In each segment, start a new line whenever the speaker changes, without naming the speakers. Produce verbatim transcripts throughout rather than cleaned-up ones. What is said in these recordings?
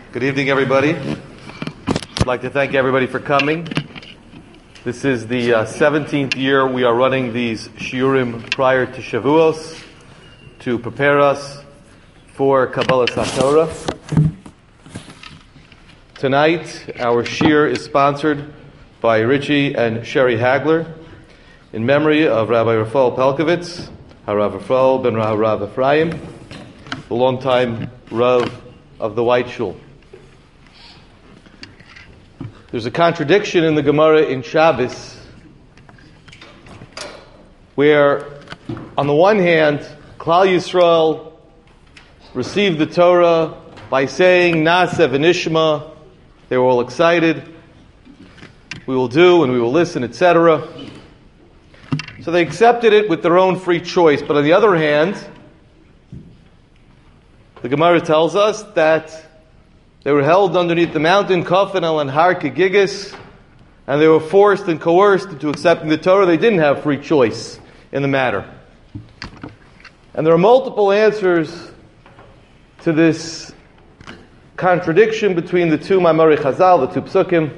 Good evening, everybody. I'd like to thank everybody for coming. This is the uh, seventeenth year we are running these shiurim prior to Shavuos to prepare us for Kabbalas HaTorah. Tonight, our shiur is sponsored by Richie and Sherry Hagler in memory of Rabbi Rafael Pelkovitz, Harav Rafael ben Rav Ephraim, the longtime Rav of the White Shul. There's a contradiction in the Gemara in Shabbos where, on the one hand, Klal Yisrael received the Torah by saying Naaseh v'nishma. They were all excited. We will do and we will listen, et cetera. So they accepted it with their own free choice. But on the other hand, the Gemara tells us that they were held underneath the mountain, Kafan al Har Kegigis, and they were forced and coerced into accepting the Torah. They didn't have free choice in the matter. And there are multiple answers to this contradiction between the two Ma'amari Chazal, the two Psukim.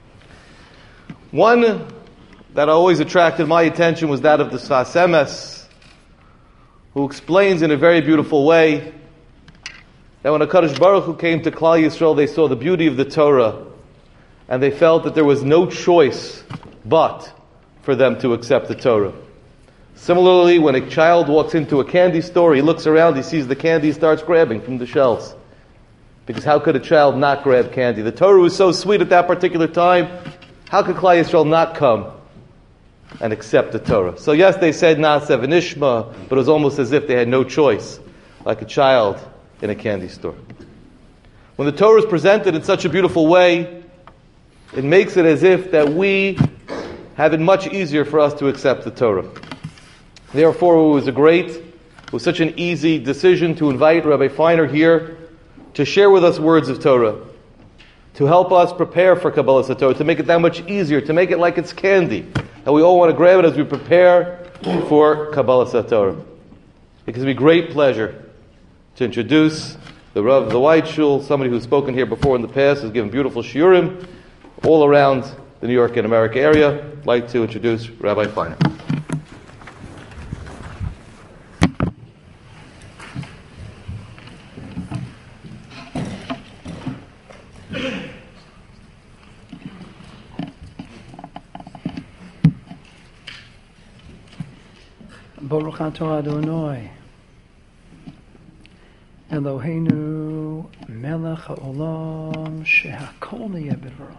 One that always attracted my attention was that of the Sfas Emes, who explains in a very beautiful way that when HaKadosh Baruch Hu came to Klal Yisrael, they saw the beauty of the Torah, and they felt that there was no choice but for them to accept the Torah. Similarly, when a child walks into a candy store, he looks around, he sees the candy, he starts grabbing from the shelves. Because how could a child not grab candy? The Torah was so sweet at that particular time, how could Klal Yisrael not come and accept the Torah? So yes, they said Naaseh v'nishma, but it was almost as if they had no choice, like a child in a candy store. When the Torah is presented in such a beautiful way, it makes it as if that we have it much easier for us to accept the Torah. Therefore, it was a great, it was such an easy decision to invite Rabbi Feiner here to share with us words of Torah, to help us prepare for Kabbalas HaTorah, to make it that much easier, to make it like it's candy, and we all want to grab it as we prepare for Kabbalas HaTorah. It gives me great pleasure to introduce the Rav of the White Shul, somebody who's spoken here before in the past, has given beautiful shiurim all around the New York and America area. I'd like to introduce Rabbi Feiner.
Baruch atah Adonai Eloheinu melech haolam shehakol niyeh b'dvaro.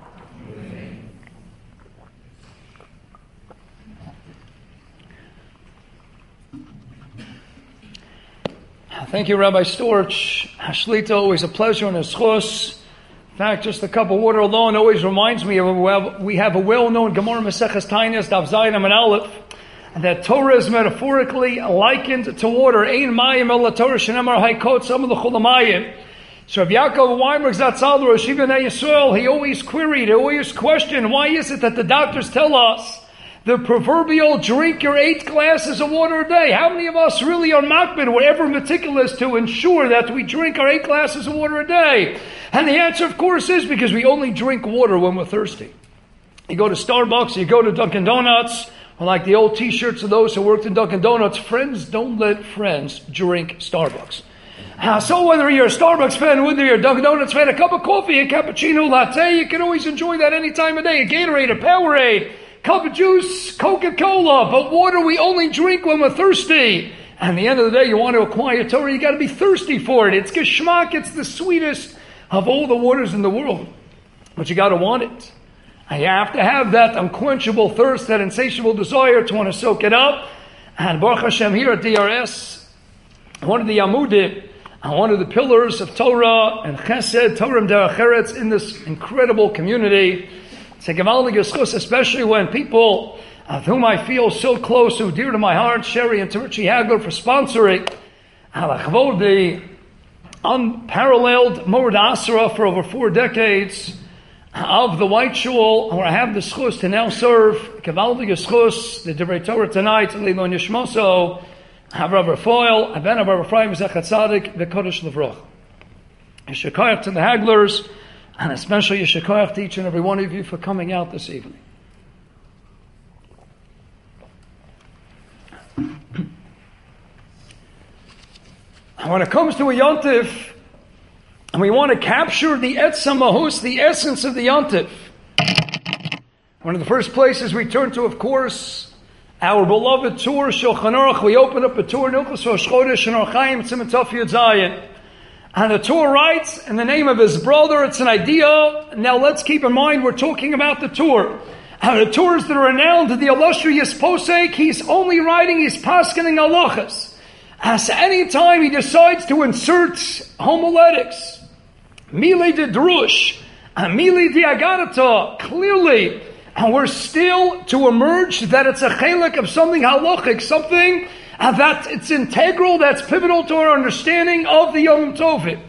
Thank you, Rabbi Storch. Hashlita, always a pleasure and a schos. In fact, just a cup of water alone always reminds me of we have a well-known Gemara Maseches Tainis, Daf Zayin Amud Aleph, and that Torah is metaphorically likened to water. Ein mayim el Torah shenemar haykot some of the chulamayim. So Rabbi Yaakov Weinberg Zatzal, Rosh Yeshiva Yisrael, he always queried, he always questioned, why is it that the doctors tell us the proverbial drink your eight glasses of water a day? How many of us really are makbid, we're ever meticulous to ensure that we drink our eight glasses of water a day? And the answer, of course, is because we only drink water when we're thirsty. You go to Starbucks, you go to Dunkin' Donuts, or like the old t-shirts of those who worked in Dunkin' Donuts, friends don't let friends drink Starbucks. Uh, so whether you're a Starbucks fan, whether you're a Dunkin' Donuts fan, a cup of coffee, a cappuccino, latte, you can always enjoy that any time of day. A Gatorade, a Powerade, cup of juice, Coca-Cola, but water we only drink when we're thirsty. And at the end of the day, you want to acquire Torah, you got to be thirsty for it. It's geschmack, it's the sweetest of all the waters in the world. But you got to want it. And you have to have that unquenchable thirst, that insatiable desire to want to soak it up. And Baruch Hashem, here at D R S, one of the Amudim, one of the pillars of Torah and Chesed, Torah Derech Eretz in this incredible community. It's a gewaldige schus, especially when people of whom I feel so close, who are dear to my heart, Sherry and Richie Hagler, for sponsoring Alachvod, the unparalleled Moed Asra for over four decades of the White Shul, where I have the schus to now serve gewaldige schus, the Divrei Torah tonight, Leilon Yishmoso, Rav Rafael, Aben Rav Ephraim Zechat Tzadik, V'Kodesh Levrach. Yeshar koach to the Haglers, and especially Yeshar koach to each and every one of you for coming out this evening. When it comes to a Yontif, and we want to capture the Etzem Mahus, the essence of the Yontif, one of the first places we turn to, of course, our beloved tour, Shulchan Aruch. We open up a tour, Hilchos Rosh Chodesh and Orach Chaim, Siman Tov Yud Zayin. And the tour writes, in the name of his brother, it's an idea. Now let's keep in mind, we're talking about the tour. And the tours that are renowned to the illustrious Posek, he's only writing, he's paskening halachas. As any time he decides to insert homiletics, Mili de Drush, and Mili de Agarata, clearly, and we're still to emerge that it's a chelik of something halachic, something uh, that it's integral, that's pivotal to our understanding of the Yom Tovim.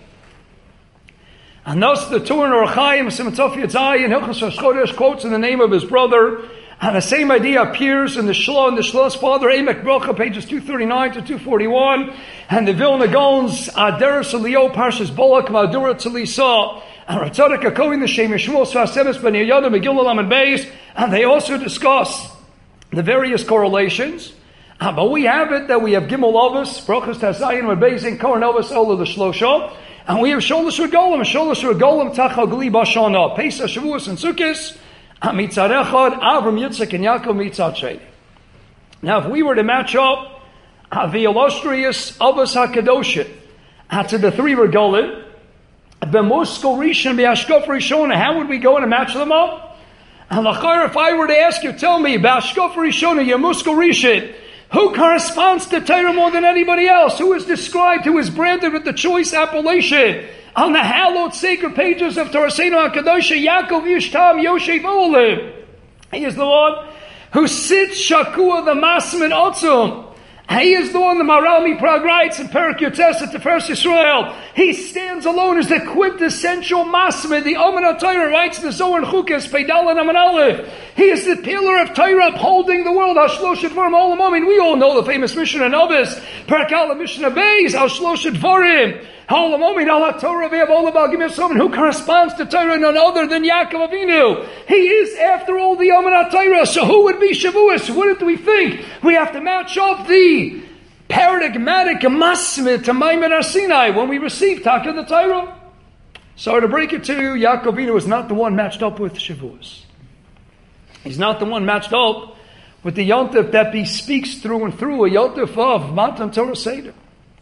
And thus the Torah in Orach Chaim, Siman Tov Yud Zayin, Hilchos Rosh Chodesh quotes in the name of his brother, and the same idea appears in the Shlo and the Shlo's father, Emek Brocha, pages two thirty-nine to two forty-one, and the Vilna Gaon's Aderes Elio, Parshas Balak, Madura Tzalisa, and Ratzadik HaKohen, the Shem Yishmuel, Svasemis Ben Yehuda, Megillah Lamed Beis, and they also discuss the various correlations. Uh, but we have it that we have Gimel Avos, Brochas Tazayin, Lamed Beis, and Kohen Avos, Ola the Shlosha, and we have Sholosh Regolim, Sholosh Regolim, Tachal Gli Bashana, Pesach, Shavuos, and Sukkos, Mitzad Echad, Avram, Yitzchak, and Yaakov Mitzad Sheni. Now, if we were to match up uh, the illustrious Avos HaKadoshim uh, to the three Regolim, B'Muskal Rishon, B'Ashkof Rishon, how would we go and match them up? And Lachar, if I were to ask you, tell me, B'Ashkof Rishon, Yamuskal Rishon, who corresponds to Torah more than anybody else? Who is described, who is branded with the choice appellation on the hallowed sacred pages of Torah Seinu HaKadosh, Yaakov Yishtam Yoshev Olim? He is the one who sits Shakua the Masmin Otzum. He is the one the Maharal Miprag writes in Perek Yotes at the First Yisrael. He stands alone as the quintessential Masmid. The Omen Torah writes in the Zohar and Chukes, Peidal and Aman Aleph. He is the pillar of Torah upholding the world. Hashlosh Dvarim Olam Amin. We all know the famous Mishnah Novis. Perek Aleph Mishnah Beis. Hashlosh Dvarim. Olam Amin Al Torah Ve'Avolam Al Gimel Somen. Who corresponds to Torah none other than Yaakov Avinu. He is, after all, the Omen Torah. So who would be Shavuos? What do we think? We have to match up the paradigmatic masmid to Maimon Har Sinai when we receive Taka the Torah. Sorry to break it to you, Yaakov Avinu is not the one matched up with Shavuos. He's not the one matched up with the Yontif that he speaks through and through, a Yontif of Matan Torah Seder.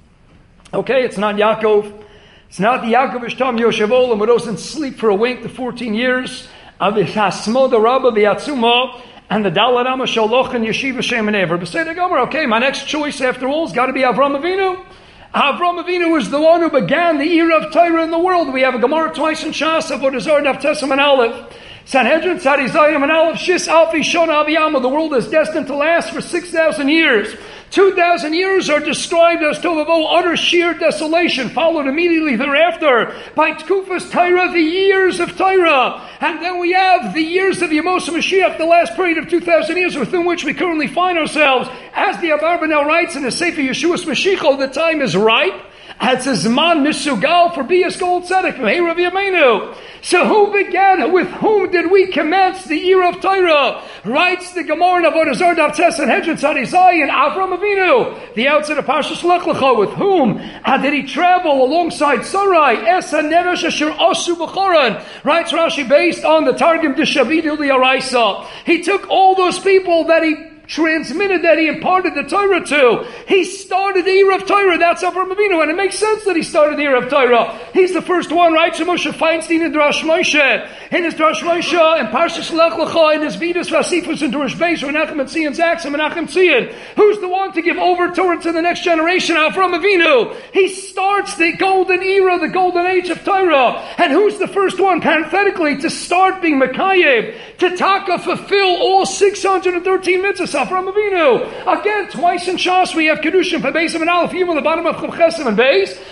Okay, it's not Yaakov. It's not the Yaakov Ishtam Yoshev Olam who doesn't sleep for a wink the fourteen years of the Hasmoda Rabbah B'Yatzuma and the Dalet Amma Shaloch and Yeshiva Shem and Ever. But say the Gomer, okay, my next choice after all has got to be Avram Avinu. Avram Avinu is the one who began the era of Torah in the world. We have a Gemara twice in Shas, Avodah Zarah, Daf Tesam and Aleph. Sanhedrin, Tzadi Zayim and Aleph, Shis Alfi Shona Aviyama. The world is destined to last for six thousand years. two thousand years are described as Tovavo, utter sheer desolation, followed immediately thereafter by Tkufas Torah, the years of Torah. And then we have the years of Yemos Mashiach, the last period of two thousand years within which we currently find ourselves. As the Abarbanel writes in the Sefer Yeshua's Mashiach, the time is ripe. It's a Zman Misugal for Bias Gold Tzedek from Hey Rav Yameinu. So who began, with whom did we commence the year of Torah? Writes the Gemara in Avodah Zarah Daf Tes and Hedron Tzadi Zayin, Avram Avinu, the outset of Parshas Lech Lecha. With whom uh, did he travel alongside Sarai? Esa Nevesh Asher Asu B'choran. Writes Rashi based on the Targum D'Shavidu Li'araisa. He took all those people that he transmitted, that he imparted the Torah to. He started the era of Torah. That's Avram Avinu, and it makes sense that he started the era of Torah. He's the first one, right? So Moshe Feinstein in Drash Moshe, in his Drash Moshe, in Parshas Lech Lecha, in his Vidas Vasifus and Durish Beis, Menachem Tzion Zaks and Menachem Tzion. Who's the one to give over Torah to the next generation? Avram Avinu. He starts the golden era, the golden age of Torah. And who's the first one, parenthetically, to start being Mekayeb, to taka fulfill all six hundred thirteen mitzvahs? Avram Avinu. Again, twice in Shas we have Kedushim, Beis and Aleph, even the bottom of Chav Chesem and Beis.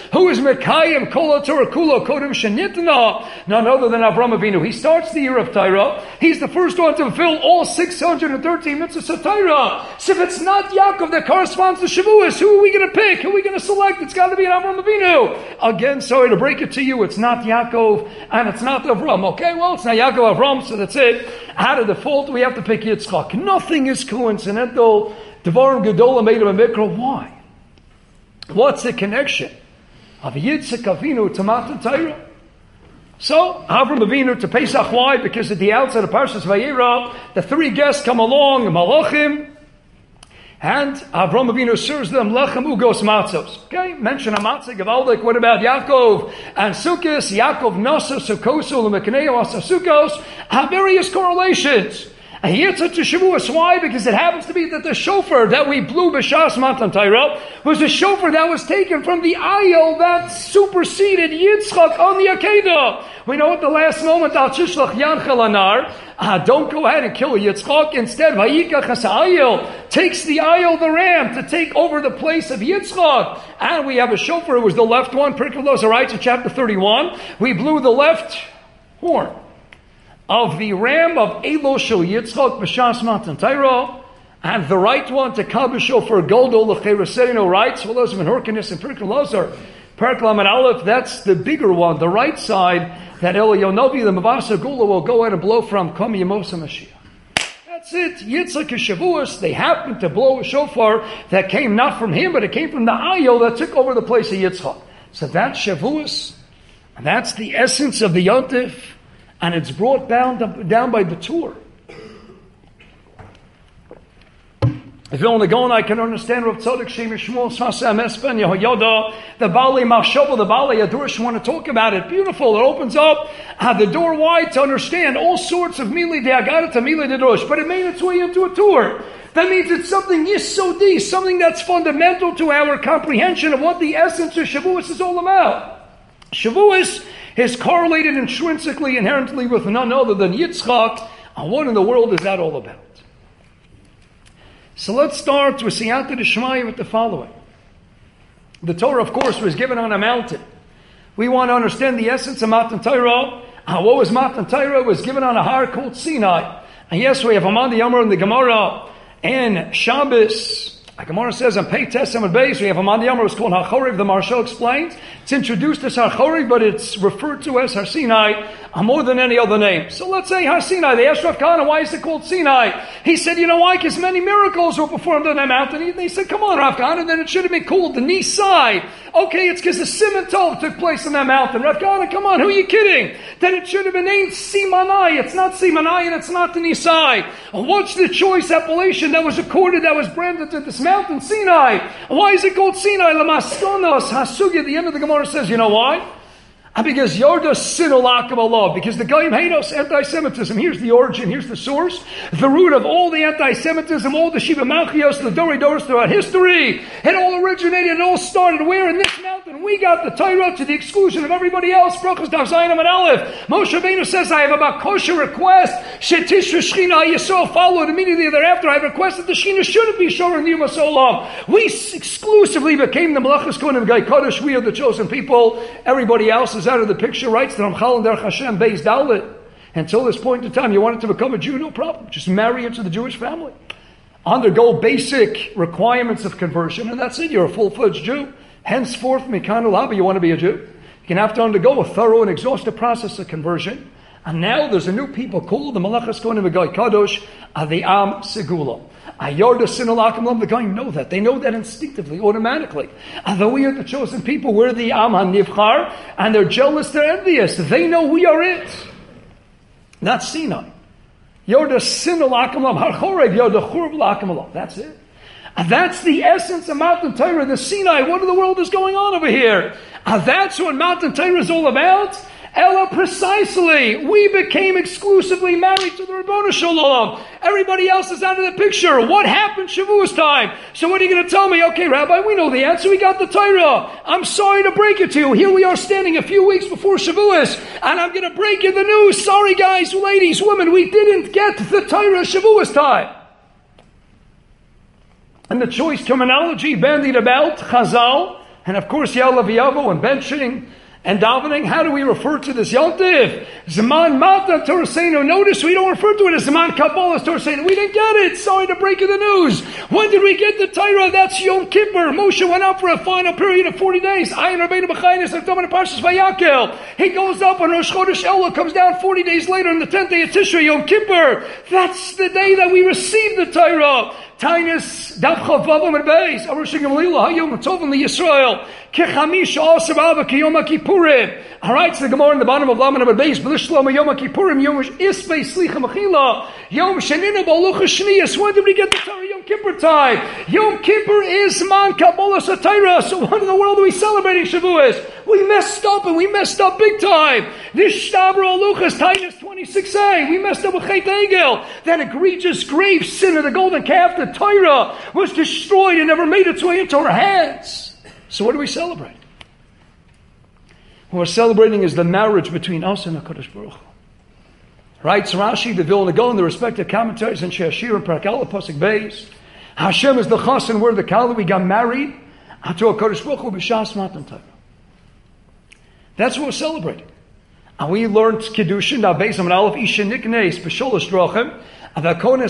Who is Mekayim Kol HaTorah Kulo Kodim Shenitna? None other than Avram Avinu. He starts the year of Torah. He's the first one to fulfill all six hundred thirteen mitzvahs of Torah. So if it's not Yaakov that corresponds to Shavuos, who are we going to pick? Who are we going to select? It's got to be an Avram Avinu. Again, sorry to break it to you, it's not Yaakov and it's not Avram. Okay, well, it's not Yaakov Avram, so that's it. Out of default, we have to pick Yitzchak. Nothing is coincidental. Devarim Gedolah made him a mikra. Why? What's the connection of Yitzchak Avinu to Matan Torah? So, Avram Avinu to Pesach. Why? Because at the outset of Parshas Vayera, the three guests come along, Malachim, and Avram Avinu serves them lechem ugos matzos. Okay, mention a matzah gavaldik. What about Yaakov and Sukkos? Yaakov nasa sukosu l'mekaneo asa sukkos. Have various correlations. And he hits it to Shavuos. Why? Because it happens to be that the shofar that we blew b'shas Matan Torah was the shofar that was taken from the ayil that superseded Yitzchak on the Akedah. We know at the last moment, Al Tishlach Yanchel Anar, uh, don't go ahead and kill Yitzchak. Instead, Vayikach Hasa'ayil takes the ayil, the ram, to take over the place of Yitzchak. And we have a shofar. It was the left one. Pirkei Lozoraites in chapter thirty-one. We blew the left horn of the ram of Elo Shel Yitzchak b'shas Matan Torah, and the right one to Kabbalah Shofar Goldol L'Chereserino, right? So those of Menhorkanis and Pirkei Lozor, Perek Lamed Aleph, that's the bigger one, the right side, that Eliyonovi, the Mavasa Gula, will go out and blow from Kom Yemosa Mashiach. That's it. Yitzchak and Shavuos, they happened to blow a shofar that came not from him, but it came from the ayil that took over the place of Yitzchak. So that's Shavuos, and that's the essence of the Yontif. And it's brought down, down by the Torah. If you're on the Gaon, I can understand Rav Tzadok Shem Yishmuel Sasam Espen Yehoyada, the Bali Machshava, the Bali Adurish want to talk about it. Beautiful. It opens up uh, the door wide to understand all sorts of Mili De'agada to Mili De'dosh. But it made its way into a tour. That means it's something yisodi, something that's fundamental to our comprehension of what the essence of Shavuos is all about. Shavuos is correlated intrinsically, inherently with none other than Yitzchak. And what in the world is that all about? So let's start with Siyata D'Shmaya with the following. The Torah, of course, was given on a mountain. We want to understand the essence of Matan Torah. Uh, what was Matan Torah? It was given on a har called Sinai. And yes, we have Haman the Yamar in the Gemara and Shabbos. The Gemara says on Pei Tesem and Beis, we have a man Yamar, it's called HaChoriv. The Maharshal explains it's introduced as HaChoriv, but it's referred to as Har Sinai more than any other name. So let's say Har Sinai. They asked Rav Kahana, why is it called Sinai? He said, you know why? Because many miracles were performed on that mountain. He, they said, come on, Rav Kahana, then it should have been called the Nisai. Okay, it's because the Simon Tov took place on that mountain. Rav Kahana, come on, who are you kidding? Then it should have been named Simanai. It's not Simanai and it's not the Nisai. What's the choice appellation that was accorded, that was branded to this mountain? Sinai. Why is it called Sinai? Lamaskonos Hasugi. The end of the Gemara says, you know why? Because Yoda Sinolakam Allah. Because the Goyim hate us, anti-Semitism. Here's the origin, here's the source. The root of all the anti-Semitism, all the Shiva Malchios, the Dori Doris throughout history. It all originated, it all started where? In this mountain. We got the Torah to the exclusion of everybody else. Brachos Daf Zayin and Aleph. Moshe Rabbeinu says, I have a kosher request. Shetishra Shechina Yisrael followed immediately thereafter. I have requested the Shechina shouldn't be shown in the Yuma Solam. We exclusively became the Malachas Kohanim Gai Kodesh. We are the chosen people. Everybody else is out of the picture. Writes the Ramchal and Derech Hashem Beis Dalet. Until this point in time, you wanted to become a Jew, no problem. Just marry into the Jewish family. Undergo basic requirements of conversion, and that's it. You're a full-fledged Jew. Henceforth, Mikanu Laba, you want to be a Jew. You can have to undergo a thorough and exhaustive process of conversion. And now there's a new people called the Malachas Kohanim V'Gai Kadosh, the Am Segula. Ayorda Sinalakim Lam, the Goyim know that. They know that instinctively, automatically. Although we are the chosen people, we're the Am HaNivchar, and they're jealous, they're envious. They know we are it. That's Sinai. Yorda Sinalakim Lam, Har Chorev Yorda Churv Lakim Lam. That's it. And that's the essence of Mountain Torah, the Sinai. What in the world is going on over here? And that's what Mountain Torah is all about. Ella, precisely, we became exclusively married to the Ribono Shel Olam. Everybody else is out of the picture. What happened Shavuos time? So what are you going to tell me? Okay, Rabbi, we know the answer. We got the Torah. I'm sorry to break it to you. Here we are standing a few weeks before Shavuos, and I'm going to break you the news. Sorry, guys, ladies, women, we didn't get the Torah Shavuos time. And the choice terminology bandied about, Chazal, And of course, Yalav Yavo and benching and davening. How do we refer to this Yom Tov? Zaman Matan Torah. Notice we don't refer to it as Zaman Kabbalah Torah. We didn't get it. Sorry to break you the news. When did we get the Torah? That's Yom Kippur. Moshe went up for a final period of forty days. Ayin Rabbeinu B'chaynis Akdom Parshas Vayakel. He goes up on Rosh Chodesh Elul, comes down forty days later on the tenth day of Tishrei, Yom Kippur. That's the day that we received the Torah. Tainus Dav Chavavam and Beis. Arushim Lila Hayom Tovim LiYisrael. Kechamish Asar Ava Kiyom Kippurim. All right, so the Gemara in the bottom of Laman and Beis. B'Lishlam Yom Kippurim Yom Isbei Slicha Mechila Yom Shenina Baluch Shniyas. When did we get the Torah? Yom Kippur time. Yom Kippur is Man Kabbalah Satira. So what in the world are we celebrating Shavuos? We messed up and we messed up big time. This Shtabra Aluchas Tainus twenty-six a. We messed up with Chet Egel. That egregious grave sin of the golden calf. The Torah was destroyed and never made its way into our hands. So what do we celebrate? What we're celebrating is the marriage between us and HaKadosh Baruch Hu. Right? So Rashi, the Vilna Gaon, the respective commentaries in Shashir and Parakal, Pasuk Beis. Hashem is the chas and we're the kala. We got married to HaKadosh Baruch Hu b'shas Matan Torah. That's what we're celebrating. And we learned Kiddushin, now based on Aleph Isha Niknes, B'sholosh Drachim. So how did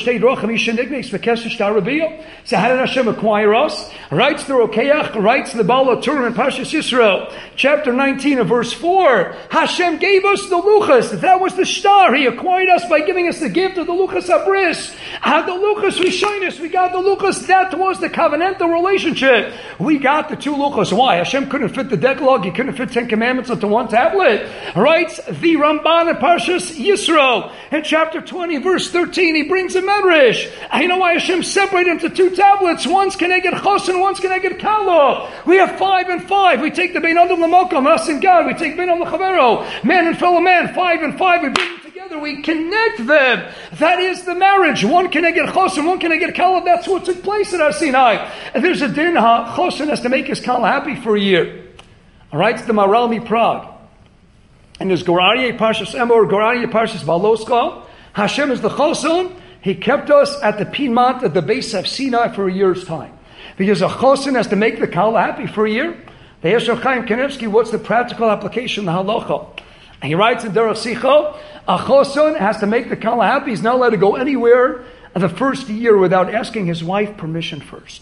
Hashem acquire us? Writes the Rokeach, writes the Baal HaTurim in Parshas Yisro, chapter nineteen and verse four. Hashem gave us the Luchas. That was the star. He acquired us by giving us the gift of the Luchas Abris. Had the Luchas Rishonis, we got the Luchas. That was the covenantal relationship. We got the two Luchas. Why? Hashem couldn't fit the Decalogue. He couldn't fit Ten Commandments onto one tablet. Writes the Ramban in Parshas Yisro, in chapter twenty, verse thirteen, he brings a medrash. And you know why Hashem separated into two tablets? One's Keneged Chos and one's Keneged Kalo. We have five and five. We take the Bein Adam L'Mokom, us and God. We take Bein Adam L'Chavero, man and fellow man. Five and five. We bring them together. We connect them. That is the marriage. One Keneged Chos and one Keneged Kalo. That's what took place at Har Sinai. And there's a din. Chosin has to make his Kala happy for a year. All right, it's the Maralmi Prague. And there's Goraryeh Parshas Emor, Goraryeh Parshas Baloska. Hashem is the Chosin. He kept us at the Piedmont at the base of Sinai for a year's time. Because a Chosin has to make the Kala happy for a year. The Yeshua Chaim Kanevsky, what's the practical application, the halacha? And he writes in Derech Sicha, a Chosin has to make the Kala happy. He's not allowed to go anywhere the first year without asking his wife permission first.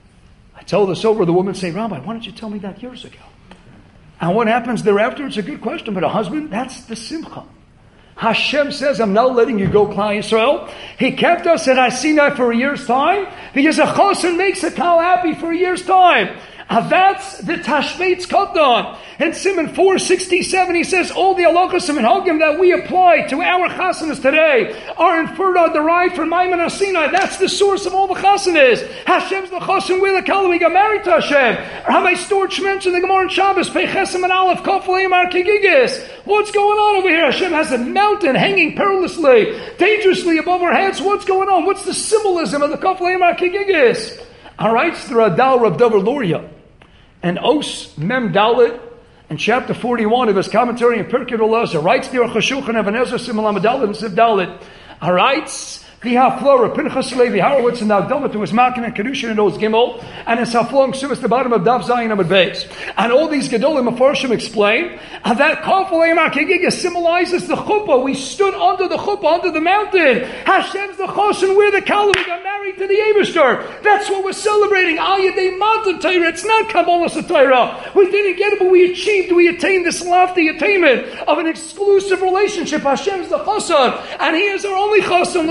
I tell this over, the woman say, Rabbi, why didn't you tell me that years ago? And what happens thereafter? It's a good question, but a husband, that's the Simcha. Hashem says, I'm not letting you go, Klal Yisrael. He kept us at Har Sinai for a year's time because a chosin makes a kal happy for a year's time. And that's the Tashbetz Katan. In Simon four sixty-seven, he says, all the halachos and minhagim that we apply to our chasanas today are inferred or derived from Maimon Har Sinai. That's the source of all the chasanas. Hashem's the chasan, we're the kala, we got married to Hashem. Rabbi Storch mentioned the Gemara in Shabbos, Peichesim and Aleph, Kofleim Ar Kigigis. What's going on over here? Hashem has a mountain hanging perilously, dangerously above our heads. What's going on? What's the symbolism of the Kofleim Ar Kigigis? All right, it's the Radal Rav Dover Luria. And Os Mem Dalit, in chapter forty-one of his commentary in Pirkei Elazar, writes the Aruch HaShulchan of Ebenezer Simalam Dalit and Siv Dalit. All right, the Haflora, Pinchas Levi Horowitz, and Nagdama to his Makin and Kedushin and Oz Gimel, and in Saflong Sivas, the bottom of Dav Zayin Amud Beis. And all these Gedolim Mefarshim explain that Kofalei Markigiga symbolizes the chuppah. We stood under the chuppah, under the mountain. Hashem's the chosin, we're the kala. We got married to the Eibishter. That's what we're celebrating. Al Yadei Matan Torah. It's not Kabbalah Satira. We didn't get it, but we achieved, we attained this lofty attainment of an exclusive relationship. Hashem's the chosin, and He is our only chosin.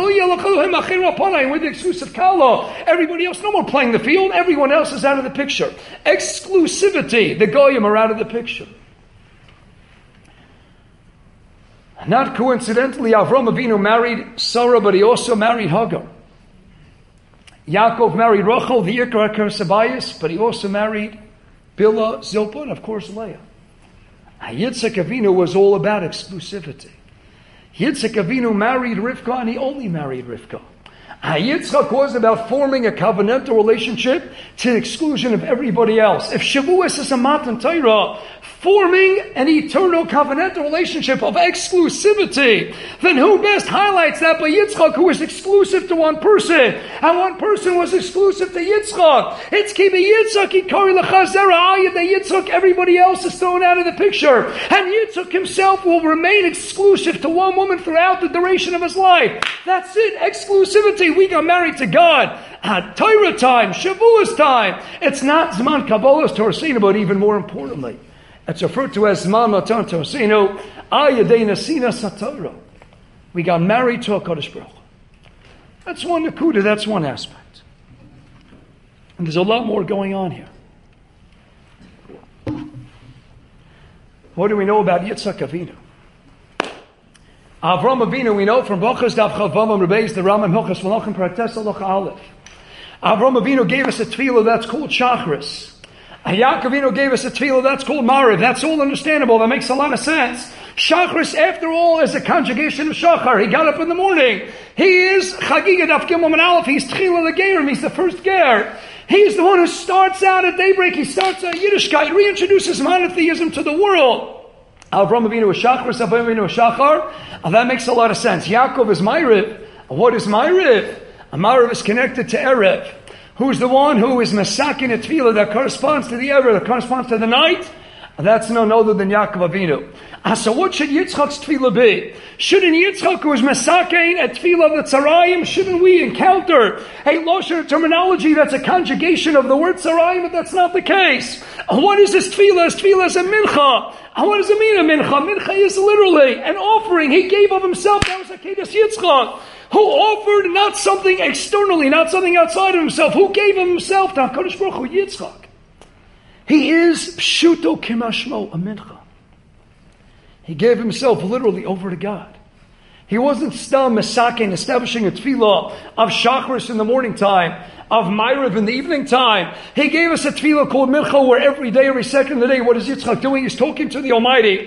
With the exclusive kala. Everybody else, no more playing the field. Everyone else is out of the picture. Exclusivity. The goyim are out of the picture. Not coincidentally, Avram Avinu married Sarah, but he also married Hagar. Yaakov married Rachel, the Ikra Kersabayas, but he also married Bilhah, Zilpah, and of course Leah. Yitzchak Avinu was all about exclusivity. Yitzchak Avinu married Rivka, and he only married Rivka. Yitzchak was about forming a covenantal relationship to the exclusion of everybody else. If Shavuos is a Matan Torah, forming an eternal covenantal relationship of exclusivity, then who best highlights that but Yitzchak, who was exclusive to one person, and one person was exclusive to Yitzchak. It's Kibi Yitzchak, Ikari L'chazera Ayat, that Yitzchak, everybody else is thrown out of the picture, and Yitzchak himself will remain exclusive to one woman throughout the duration of his life. That's it, exclusivity. We got married to God. At Torah time, Shavuos time. It's not Zman Kabbalah's Torah, but even more importantly, it's referred to as Zman Matan Torah. Ayadei Nasina Satorah. We got married to a HaKadosh Baruch Hu. That's one nakuda, that's one aspect. And there's a lot more going on here. What do we know about Yitzchak Avinu? Avram Avinu, we know from Bachas Dav Chavavam Rebeis, the Rambam Hilchos Malachim Prates Halacha Aleph. Avram Avinu gave us a tefillah that's called Shachris. Yaakov Avinu gave us a tefillah that's called Mariv. That's all understandable. That makes a lot of sense. Shachris, after all, is a conjugation of Shachar. He got up in the morning. He is Chagiga Daf Gimel and Aleph. He's Tchila Legerim. He's the first ger. He's the one who starts out at daybreak. He starts at Yiddishkeit. Reintroduces monotheism to the world. Avram Avinu is Shachris. Avram Avinu is Shachar. And that makes a lot of sense. Yaakov is Mariv. What is Mariv? A Mariv is connected to Erev. Who's the one who is Masakin a tefillah that corresponds to the Erev, that corresponds to the night? That's none other than Yaakov Avinu. Ah, so what should Yitzchak's tefillah be? Shouldn't Yitzchak, who is Masakin a tefillah of the Tzarayim, shouldn't we encounter a Losher terminology that's a conjugation of the word Tzarayim, but that's not the case? What is this tefillah? This tefillah is a mincha. What does it mean, a mincha? Mincha is literally an offering. He gave of himself. That was Akedas Yitzchak, who offered not something externally, not something outside of himself, who gave of himself to HaKadosh Baruch Hu, Yitzchak. He is Pshuto Kimashmo, a mincha. He gave himself literally over to God. He wasn't still Mesakin, establishing a tefillah of Shachris in the morning time, of Ma'ariv in the evening time. He gave us a tefillah called Mincha, where every day, every second of the day, what is Yitzchak doing? He's talking to the Almighty.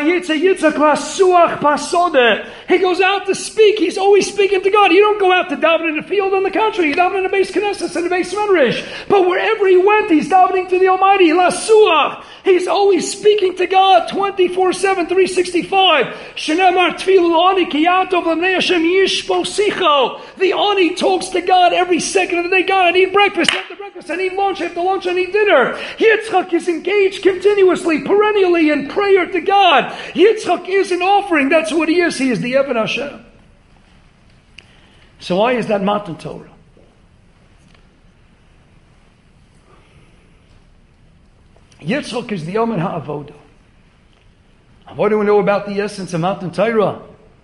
He goes out to speak. He's always speaking to God. You don't go out to daven in the field on the contrary. You daven in the base Knesset and the base Medrash. But wherever he went, he's davening to the Almighty. He's always speaking to God twenty-four seven, three sixty-five. The Ani talks to God every second of the day. God, I need breakfast after breakfast. I need lunch after lunch. I need dinner. Yitzchak is engaged continuously, perennially in prayer to God. Yitzchak is an offering. That's what he is. He is the Eben Hashem. So why is that Matan Torah? Yitzchak is the Omen HaAvodah. What do we know about the essence of Matan Torah?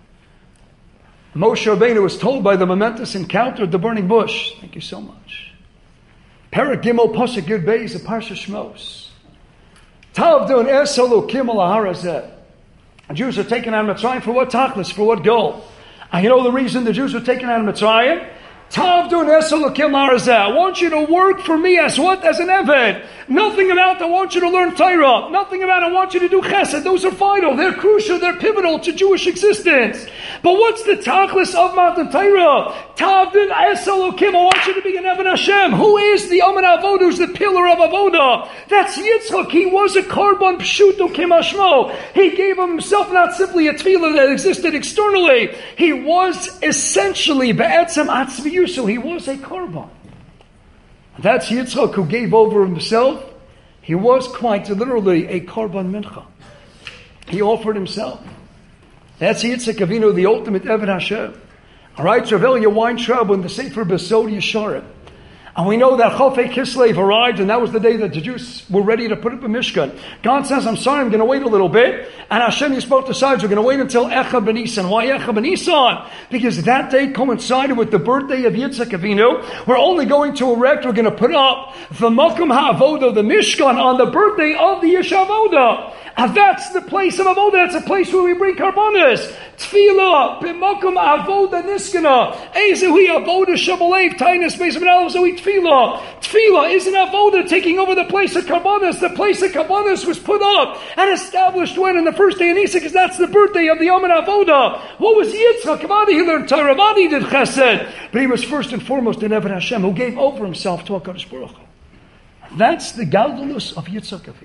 Moshe Rabbeinu was told by the momentous encounter at the burning bush. Thank you so much. Perek Gimel Pasuk Yud Beis of Parsha Shmos. Tavdun es Elokim al harazeh. The Jews are taken out of Mitzrayim for what tachlis? For what goal? And you know the reason the Jews were taken out of Mitzrayim? Tavdun es Elokim al harazeh. I want you to work for me as what? As an Eved. Nothing about I want you to learn Torah. Nothing about I want you to do Chesed. Those are vital. They're crucial. They're pivotal to Jewish existence. But what's the tachlis of Matan Torah? Tavdin es Elokim. I want you to be an Even Hashem. Who is the Omen Avodah? Who's the pillar of Avodah? That's Yitzchak. He was a korban pshuto kimashmo. He gave himself not simply a tefillah that existed externally. He was essentially be'etzem atzviyusu. He was a korban. That's Yitzchak who gave over himself. He was quite literally a korban mincha. He offered himself. That's Yitzchak Avinu, the ultimate Eved Hashem. All right, Rav Elia Weintraub in the Sefer Besod Yesharim. And we know that Chofei Kislev arrived, and that was the day that the Jews were ready to put up a Mishkan. God says, I'm sorry, I'm going to wait a little bit. And Hashem Yisboch decides, we're going to wait until Echa Ben Nisan. Why Echa Ben Nisan? Because that day coincided with the birthday of Yitzchak Avinu. We're only going to erect, we're going to put up the Makom HaAvodah, the Mishkan, on the birthday of the Yesh Avodah. And that's the place of Avodah. That's a place where we bring Karbanis. Tefillah, b'makom avodah niskana. Ezehui avodah shabalev, tainus beis ben aleph, zohi tefillah. Tefillah is an avoda taking over the place of Karbanis. The place of Karbanis was put up and established when? In the first day of Nisan, because that's the birthday of the Yom Avoda. What was Yitzchak? Avadi, he learned Torah. Avadi did Chesed. But he was first and foremost an Eved Hashem who gave over himself to HaKadosh Baruch Hu. That's the Gadlus of Yitzchak Avinu.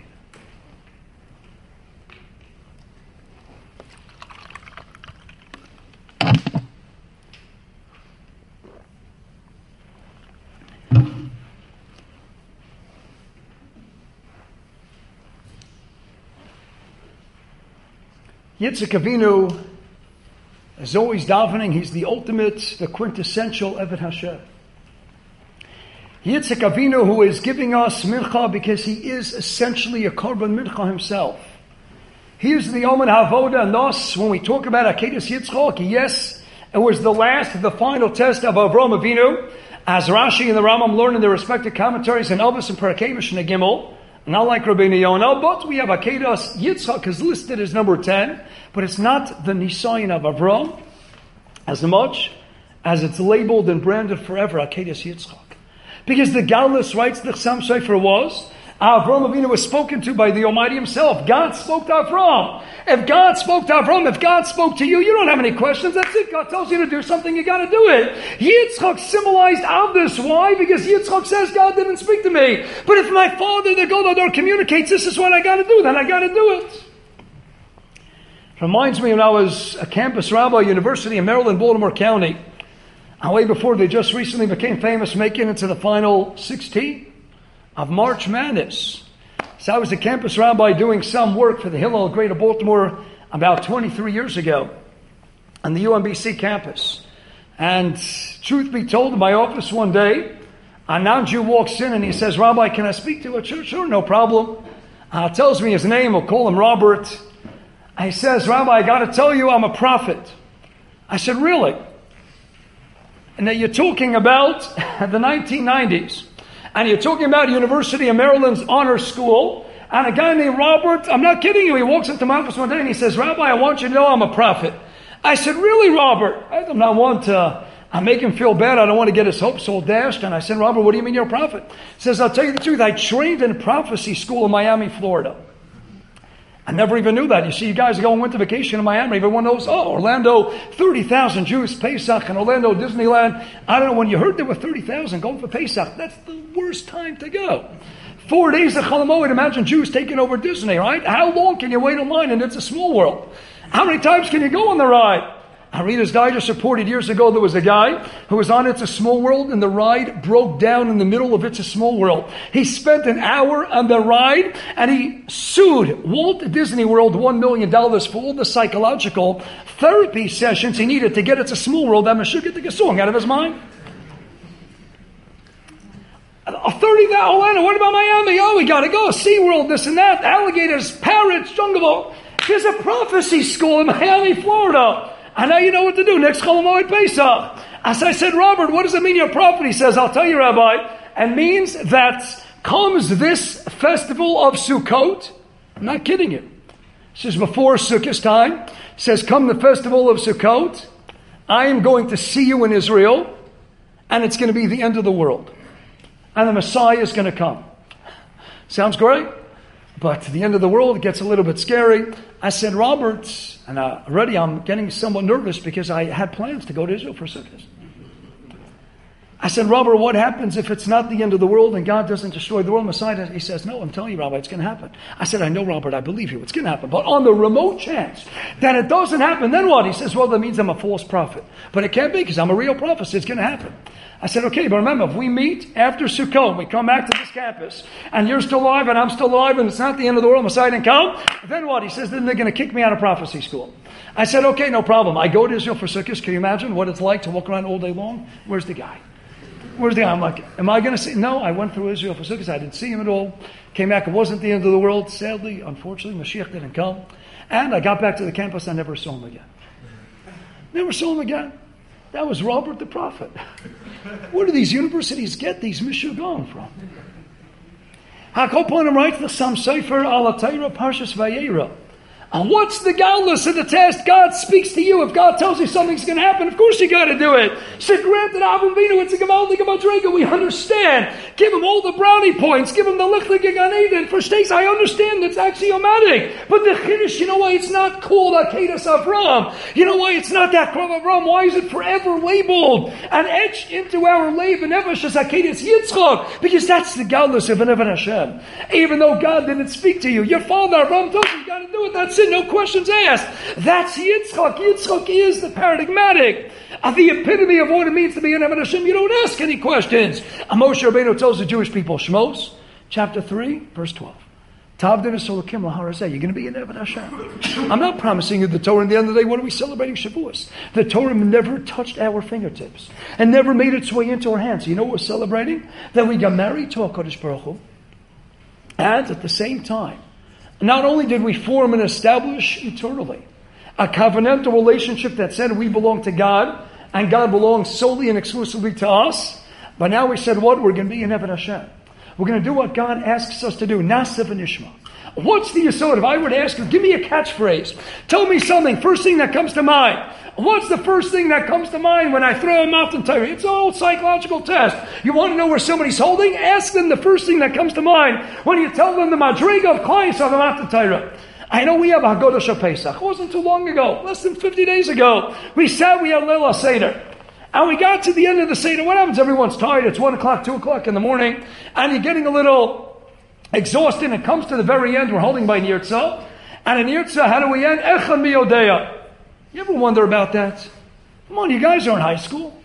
Yitzchak Avinu is always davening. He's the ultimate, the quintessential Eved Hashem. Yitzchak Avinu, who is giving us mincha because he is essentially a korban mincha himself. He is the Omen Havoda Nos. When we talk about Akedas Yitzchak, yes, it was the last, the final test of Avraham Avinu, as Rashi and the Rambam learn in their respective commentaries in Elvis and Parakemish and Gimel. Not like Rabbeinu Yonah, but we have Akedas Yitzchak is listed as number ten, but it's not the Nisayan of Avram as much as it's labeled and branded forever Akedas Yitzchak. Because the Galus writes the Chassam Sofer was, Avram Avinu was spoken to by the Almighty Himself. God spoke to Avram. If God spoke to Avram, if God spoke to you, you don't have any questions. That's it. God tells you to do something, you got to do it. Yitzchak symbolized of this. Why? Because Yitzchak says, God didn't speak to me. But if my father, the Godador, communicates, this is what I got to do, then I got to do it. It reminds me when I was a campus rabbi at University in Maryland, Baltimore County. Way before they just recently became famous, making it to the final sixteen of March Madness. So I was a campus rabbi doing some work for the Hillel Greater Baltimore about twenty-three years ago on the U M B C campus. And truth be told, in my office one day, a non-Jew walks in and he says, Rabbi, can I speak to you? Sure, sure, no problem. Uh, tells me his name, I'll call him Robert. He says, Rabbi, I got to tell you, I'm a prophet. I said, really? And now you're talking about the nineteen nineties. And you're talking about University of Maryland's honor school. And a guy named Robert, I'm not kidding you, he walks into my office one day and he says, Rabbi, I want you to know I'm a prophet. I said, really, Robert? I do not want to I make him feel bad. I don't want to get his hopes all dashed. And I said, Robert, what do you mean you're a prophet? He says, I'll tell you the truth. I trained in prophecy school in Miami, Florida. I never even knew that. You see, you guys go on winter vacation in Miami. Everyone knows, oh, Orlando, thirty thousand Jews, Pesach, and Orlando, Disneyland. I don't know, when you heard there were thirty thousand going for Pesach, that's the worst time to go. Four days of Chol Hamoed, imagine Jews taking over Disney, right? How long can you wait in line? And it's a small world. How many times can you go on the ride? Reader's Digest reported years ago there was a guy who was on It's a Small World and the ride broke down in the middle of It's a Small World. He spent an hour on the ride and he sued Walt Disney World one million dollars for all the psychological therapy sessions he needed to get It's a Small World. I'm sure get the song out of his mind. thirty thousand Orlando, what about Miami? Oh, we got to go. SeaWorld, this and that, alligators, parrots, jungle book. There's a prophecy school in Miami, Florida. And now you know what to do. Next Chol Hamoed Pesach. As I said, Robert, what does it mean you're a prophet? He says, I'll tell you, Rabbi. It means that comes this festival of Sukkot. I'm not kidding you. It says before Sukkot time. It says, come the festival of Sukkot. I am going to see you in Israel. And it's going to be the end of the world. And the Messiah is going to come. Sounds great. But the end of the world gets a little bit scary. I said, Robert, and uh, already I'm getting somewhat nervous because I had plans to go to Israel for Sukkot. I said, Robert, what happens if it's not the end of the world and God doesn't destroy the world? Messiah, he says, no, I'm telling you, Rabbi, it's going to happen. I said, I know, Robert, I believe you. It's going to happen. But on the remote chance that it doesn't happen, then what? He says, well, that means I'm a false prophet. But it can't be because I'm a real prophet. So it's going to happen. I said, okay, but remember, if we meet after Sukkot, we come back to this campus, and you're still alive and I'm still alive, and it's not the end of the world, Messiah didn't come, then what? He says, then they're going to kick me out of prophecy school. I said, okay, no problem. I go to Israel for Sukkot. Can you imagine what it's like to walk around all day long? Where's the guy? Where's the guy? I'm like, am I going to see? No, I went through Israel for Sukkot. I didn't see him at all. Came back. It wasn't the end of the world. Sadly, unfortunately, Mashiach didn't come. And I got back to the campus. I never saw him again. Never saw him again. That was Robert the prophet. Where do these universities get these Mishugam from? HaKoponim writes the Chassam Sofer Al HaTorah Parshas Vayera. And what's the galus of the test? God speaks to you. If God tells you something's going to happen, of course you got to do it. So granted, Avram Avinu, it's a Gavaldik Madrega. We understand. Give him all the brownie points. Give him the Lichtig Gan Eden. For states, I understand it's axiomatic. But the Chiddush, you know why it's not called Akedas Avram? You know why it's not that Krav Avram? Why is it forever labeled and etched into our Lev and Nefesh as Akedas Yitzchak? Because that's the galus of an Eved Hashem. Even though God didn't speak to you, your father Avram told you, you got to do it. That's it. No questions asked. That's Yitzchak. Yitzchak is the paradigmatic, uh, the epitome of what it means to be an Eved Hashem. You don't ask any questions. Uh, Moshe Rabbeinu tells the Jewish people, Shmos, chapter three, verse twelve. Tavdin Esolakim Laharazeh. You're going to be an Eved Hashem. I'm not promising you the Torah. In the end of the day, what are we celebrating Shavuos? The Torah never touched our fingertips and never made its way into our hands. You know what we're celebrating? That we got married to HaKadosh Baruch Hu, and at the same time, not only did we form and establish eternally a covenantal relationship that said we belong to God and God belongs solely and exclusively to us, but now we said what? We're going to be an Eved Hashem. We're going to do what God asks us to do. Nasev and Ishma. What's the yesod? If I were to ask you, give me a catchphrase. Tell me something. First thing that comes to mind. What's the first thing that comes to mind when I throw a mountain Torah? It's an old psychological test. You want to know where somebody's holding? Ask them the first thing that comes to mind when you tell them the Madriga of Klais of the mountain Torah. I know we have Haggadah Shal Pesach. It wasn't too long ago, less than fifty days ago. We sat, we had Leila Seder. And we got to the end of the Seder. What happens? Everyone's tired. It's one o'clock, two o'clock in the morning. And you're getting a little exhausted. It comes to the very end. We're holding by Nirtzah. And in Nirtzah, how do we end? Echad Miyodea. You ever wonder about that? Come on, you guys are in high school.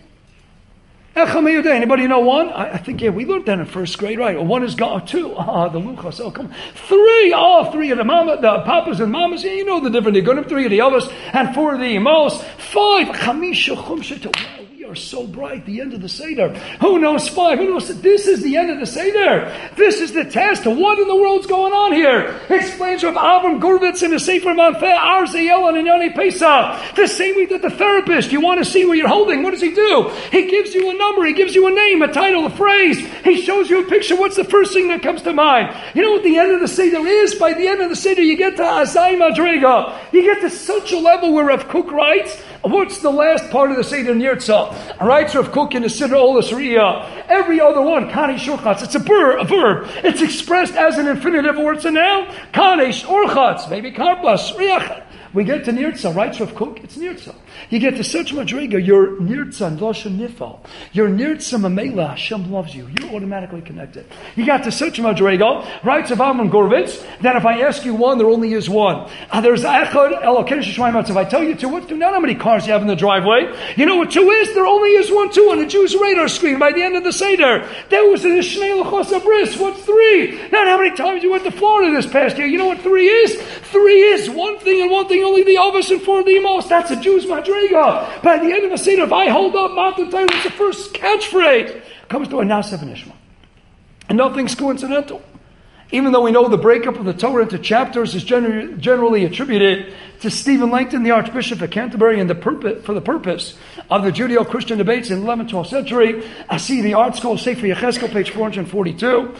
Echad Miyodea. Anybody know one? I, I think, yeah, we learned that in first grade, right? Or one is gone. Two. Ah, the Luchas. Oh, come on. Three. Oh, three of the mama, the papas and mamas. Yeah, you know the difference. They're going to three of the others. And four of the imos. Five. Chamisha Chumsha. Wow. Are so bright, the end of the Seder. Who knows five? Who knows? This is the end of the Seder. This is the test. What in the world's going on here? Explains Rav Avram Gurvitz in the Sefer Manfeh, Arzayel and Inyani Pesach. The same way that the therapist, you want to see what you're holding. What does he do? He gives you a number. He gives you a name, a title, a phrase. He shows you a picture. What's the first thing that comes to mind? You know what the end of the Seder is? By the end of the Seder, you get to Azai Madrega. You get to such a level where Rav Kook writes, what's the last part of the Seder Nirtzah? Writes Rav Kook in the Siddur Olas Riyah. Every other one, Kanesh Urchatz. It's a, bur, a verb. It's expressed as an infinitive, or it's a noun. Kanesh Urchatz. Maybe Karplas. Riyach. We get to Nirtzah, writes Rav Kook, it's Nirtzah. You get to such Madriga, you're Nirtzah, Loshem Nifal. You're Nirtzah Mamela, Hashem loves you. You're automatically connected. You got to such Madriga, writes Rav Amram Gurvitz, that if I ask you one, there only is one. Uh, there's Echad Elokeinu Sheshmayim. If I tell you two, what's two? Not how many cars you have in the driveway. You know what two is? There only is one two on the Jew's radar screen by the end of the Seder. There was in the Shnei L'chos Abris. What's three? Not how many times you went to Florida this past year. You know what three is? Three is one thing and one thing only, the Ovus and four the Emos. That's a Jew's Madriga. By the end of the Seder, if I hold up Mountain Torah, it's the first catchphrase. Comes to a Nasev and Ishma. And nothing's coincidental. Even though we know the breakup of the Torah into chapters is generally, generally attributed to Stephen Langton, the Archbishop of Canterbury, and the purpose, for the purpose of the Judeo-Christian debates in the eleventh, twelfth century. I see the Art Scroll, Sefer Yechezkel, page four hundred forty-two.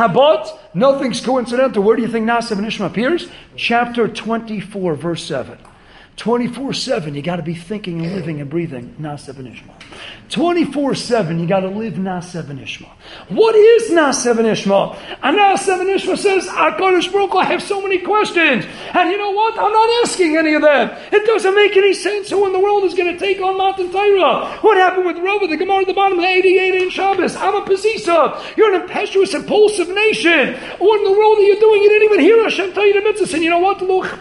But nothing's coincidental. Where do you think Nasev and Ishma appears? Chapter twenty-four, verse seven. twenty-four seven, you got to be thinking and living and breathing Nasev and Ishma. twenty-four seven, you got to live Nasev and Ishma. What is Nasev and Ishma? And Nasev and Ishma says, HaKadosh Baruch Hu, I have so many questions. And you know what? I'm not asking any of them. It doesn't make any sense who in the world is going to take on Mount Torah. What happened with Rova, the Gemara at the bottom of the eighty-eight in Shabbos? I'm a Pesisa. You're an impetuous, impulsive nation. What in the world are you doing? You didn't even hear Hashem tell you the mitzvahs. And you know what?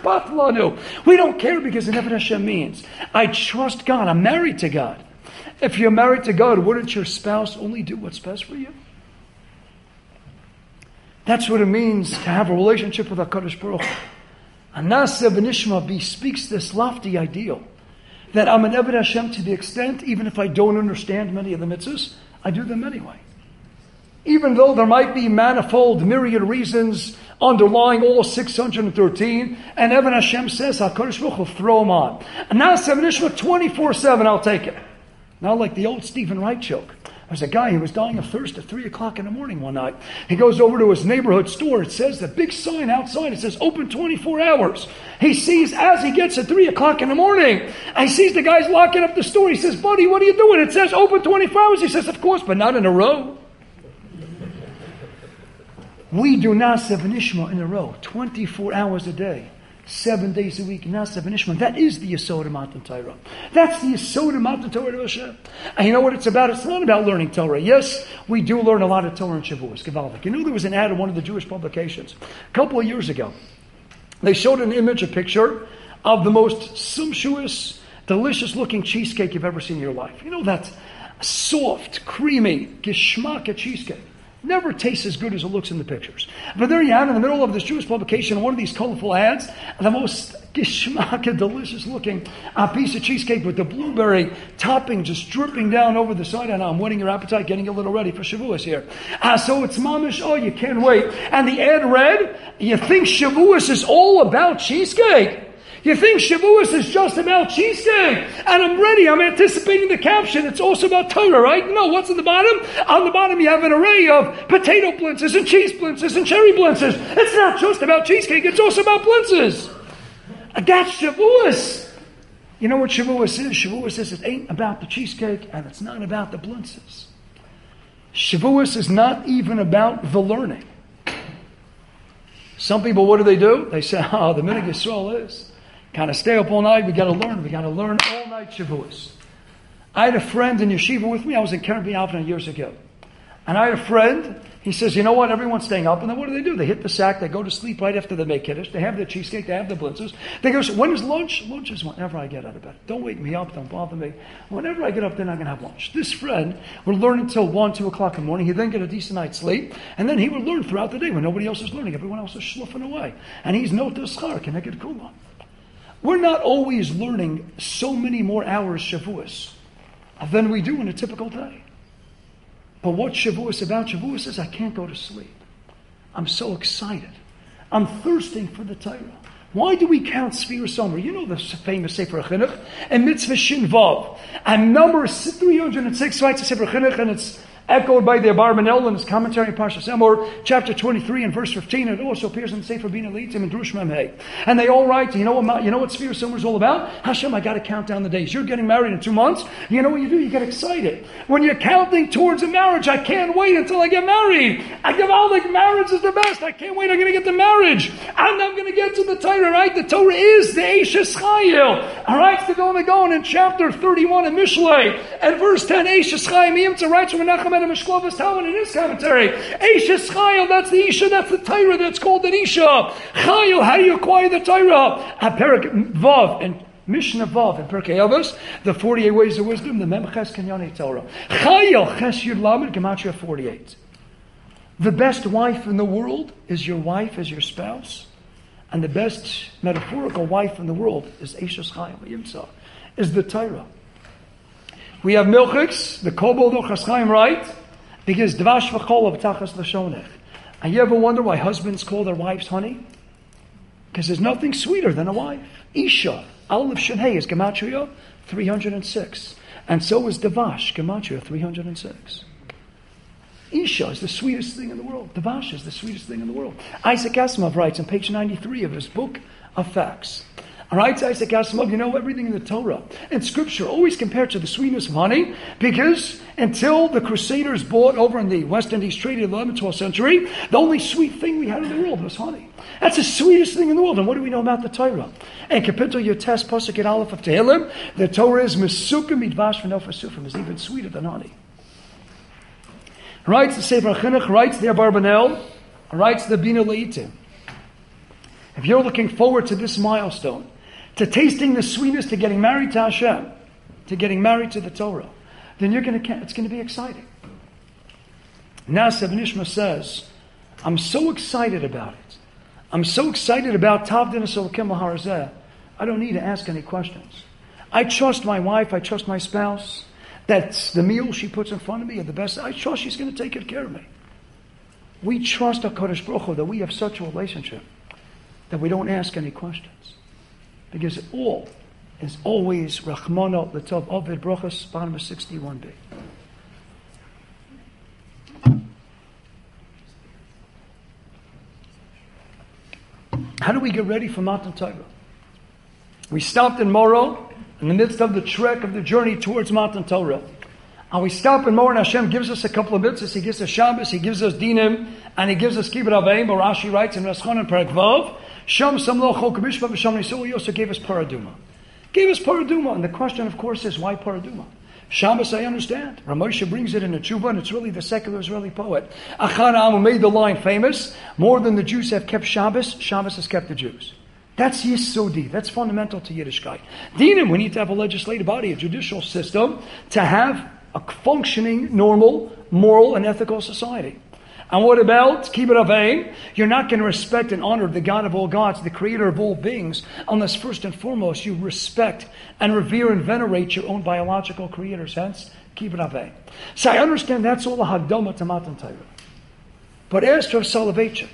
We don't care because in Eved Hashem means I trust God. I'm married to God. If you're married to God, wouldn't your spouse only do what's best for you? That's what it means to have a relationship with HaKadosh Baruch Hu. And Nasev and Ishma bespeaks this lofty ideal that I'm an Eved Hashem to the extent, even if I don't understand many of the mitzvahs, I do them anyway. Even though there might be manifold, myriad reasons underlying all six hundred thirteen, and Eved Hashem says, HaKadosh Baruch Hu, throw them on. And Nasev and Ishma, twenty-four seven, I'll take it. Not like the old Stephen Wright joke. There's a guy who was dying of thirst at three o'clock in the morning one night. He goes over to his neighborhood store. It says the big sign outside. It says open twenty-four hours. He sees as he gets at three o'clock in the morning, he sees the guys locking up the store. He says, buddy, what are you doing? It says open twenty-four hours. He says, of course, but not in a row. We do Nasa v'nishma in a row, twenty-four hours a day. Seven days a week, Nasa v'nishma. That is the Yesod of Matan Torah. That's the Yesod of Matan Torah of Hashem. And you know what it's about? It's not about learning Torah. Yes, we do learn a lot of Torah in Shavuos, Gevaldik. You know there was an ad in one of the Jewish publications a couple of years ago. They showed an image, a picture of the most sumptuous, delicious-looking cheesecake you've ever seen in your life. You know that soft, creamy, geschmack cheesecake. Never tastes as good as it looks in the pictures. But there you have, in the middle of this Jewish publication, one of these colorful ads, the most geschmack, delicious looking uh, piece of cheesecake with the blueberry topping just dripping down over the side. And I'm whetting your appetite, getting a little ready for Shavuos here. Uh, so it's mamish, oh, you can't wait. And the ad read, you think Shavuos is all about cheesecake? You think Shavuos is just about cheesecake? And I'm ready. I'm anticipating the caption. It's also about Torah, right? No, what's at the bottom? On the bottom you have an array of potato blintzes and cheese blintzes and cherry blintzes. It's not just about cheesecake. It's also about blintzes. That's Shavuos. You know what Shavuos is? Shavuos is it ain't about the cheesecake and it's not about the blintzes. Shavuos is not even about the learning. Some people, what do they do? They say, oh, the minhag Yisrael is kind of stay up all night. We got to learn. We got to learn all night Shavuos. I had a friend in yeshiva with me. I was in Keren B'Yavneh years ago. And I had a friend. He says, you know what? Everyone's staying up. And then what do they do? They hit the sack. They go to sleep right after they make Kiddush. They have their cheesecake. They have the blintzes. They go, when is lunch? Lunch is whenever I get out of bed. Don't wake me up. Don't bother me. Whenever I get up, then I'm going to have lunch. This friend would learn until one, two o'clock in the morning. He'd then get a decent night's sleep. And then he would learn throughout the day when nobody else is learning. Everyone else is schluffing away. And he's no d'schar. Can I get a cool one? We're not always learning so many more hours Shavuos than we do in a typical day. But what Shavuos about? Shavuos is I can't go to sleep. I'm so excited. I'm thirsting for the Torah. Why do we count Sfira Somer? You know the famous Sefer Chinuch and Mitzvah Shin Vav. And number three hundred six writes the Sefer Chinuch, and it's echoed by the Abarbanel in his commentary on Parshas Emor, chapter twenty-three and verse fifteen. And it also appears in the Sefer Bina Leitim and Drush Memhei. And they all write, you know what, you know what Sfira Somer is all about? Hashem, I got to count down the days. You're getting married in two months. You know what you do? You get excited. When you're counting towards a marriage, I can't wait until I get married. I give all like marriage is the best. I can't wait. I'm going to get the marriage. And I'm going to get to the Torah, right? The Torah is the Eishes Chayil. All right? It's going to go in chapter thirty-one in Mishlei. And verse ten, Eishes Chayil. Miyimtza writes from Menachem and Mishklovas Talmud in his commentary. Eishes Chayil, that's the Isha, that's the Torah, that's called an Isha. Chayil, how do you acquire the Torah? Perik Vav and Mishnah Vav and Perkei Avos, the forty-eight ways of wisdom, the Memches Kenyane Torah. Chayil, Ches Yud Lamed, Gematria forty-eight. The best wife in the world is your wife, is your spouse. And the best metaphorical wife in the world is Eishes Chayil, Yimtzah, is the Torah. We have Milchiks, the Kobold of Chaim, right? Because Dvash v'chol v'tachas l'shonech. And you ever wonder why husbands call their wives honey? Because there's nothing sweeter than a wife. Isha, Aleph Shenhei is Gematria three hundred six. And so is Dvash, Gematria three hundred six. Isha is the sweetest thing in the world. Dvash is the sweetest thing in the world. Isaac Asimov writes on page ninety-three of his book of Facts. All right, Isaac Asimov, you know everything in the Torah and Scripture always compared to the sweetness of honey, because until the Crusaders bought over in the West Indies Treaty of the eleventh, twelfth century, the only sweet thing we had in the world was honey. That's the sweetest thing in the world. And what do we know about the Torah? And Kapitel Yotes Pasuk et Aleph of Tehillim, the Torah is Mesukim Midvash V'Nofasufim, is even sweeter than honey. Writes the Sefer Chinuch, writes the Abarbanel, writes the Bina Leitim. If you're looking forward to this milestone, to tasting the sweetness, to getting married to Hashem, to getting married to the Torah, then you're going to, it's going to be exciting. Nasa V'Nishma says, I'm so excited about it. I'm so excited about Tav Dinas Elokim L'Harazeh. I don't need to ask any questions. I trust my wife, I trust my spouse, that the meal she puts in front of me are the best. I trust she's going to take good care of me. We trust HaKadosh Baruch Hu that we have such a relationship that we don't ask any questions. Because it all is always Rachmana L'Tov Ovid Brachos, bottom of sixty-one b. we get ready for Matan Torah. We stopped in Moro, in the midst of the trek of the journey towards Matan Torah. And we stop in Moro, and Hashem gives us a couple of mitzvahs. He gives us Shabbos, He gives us Dinim, and He gives us Kibbut Aveim, or Rashi writes in Raschon and Perek Vav, Sham Samlo Chok Mishpah V'Sham Nisol. He also gave us Paraduma. Gave us Paraduma. And the question, of course, is why Paraduma? Shabbos, I understand. Ramosha brings it in a tshuva, and it's really the secular Israeli poet. Achad Am, who made the line famous, more than the Jews have kept Shabbos, Shabbos has kept the Jews. That's Yisodi. That's fundamental to Yiddishkeit. Dinim, we need to have a legislative body, a judicial system, to have a functioning, normal, moral, and ethical society. And what about Kibbut Aveim? You're not going to respect and honor the God of all gods, the creator of all beings, unless first and foremost you respect and revere and venerate your own biological creators. Hence, Kibbut Aveim. So I understand that's all a Hagdama to Matan Torah. But as to Soloveitchik,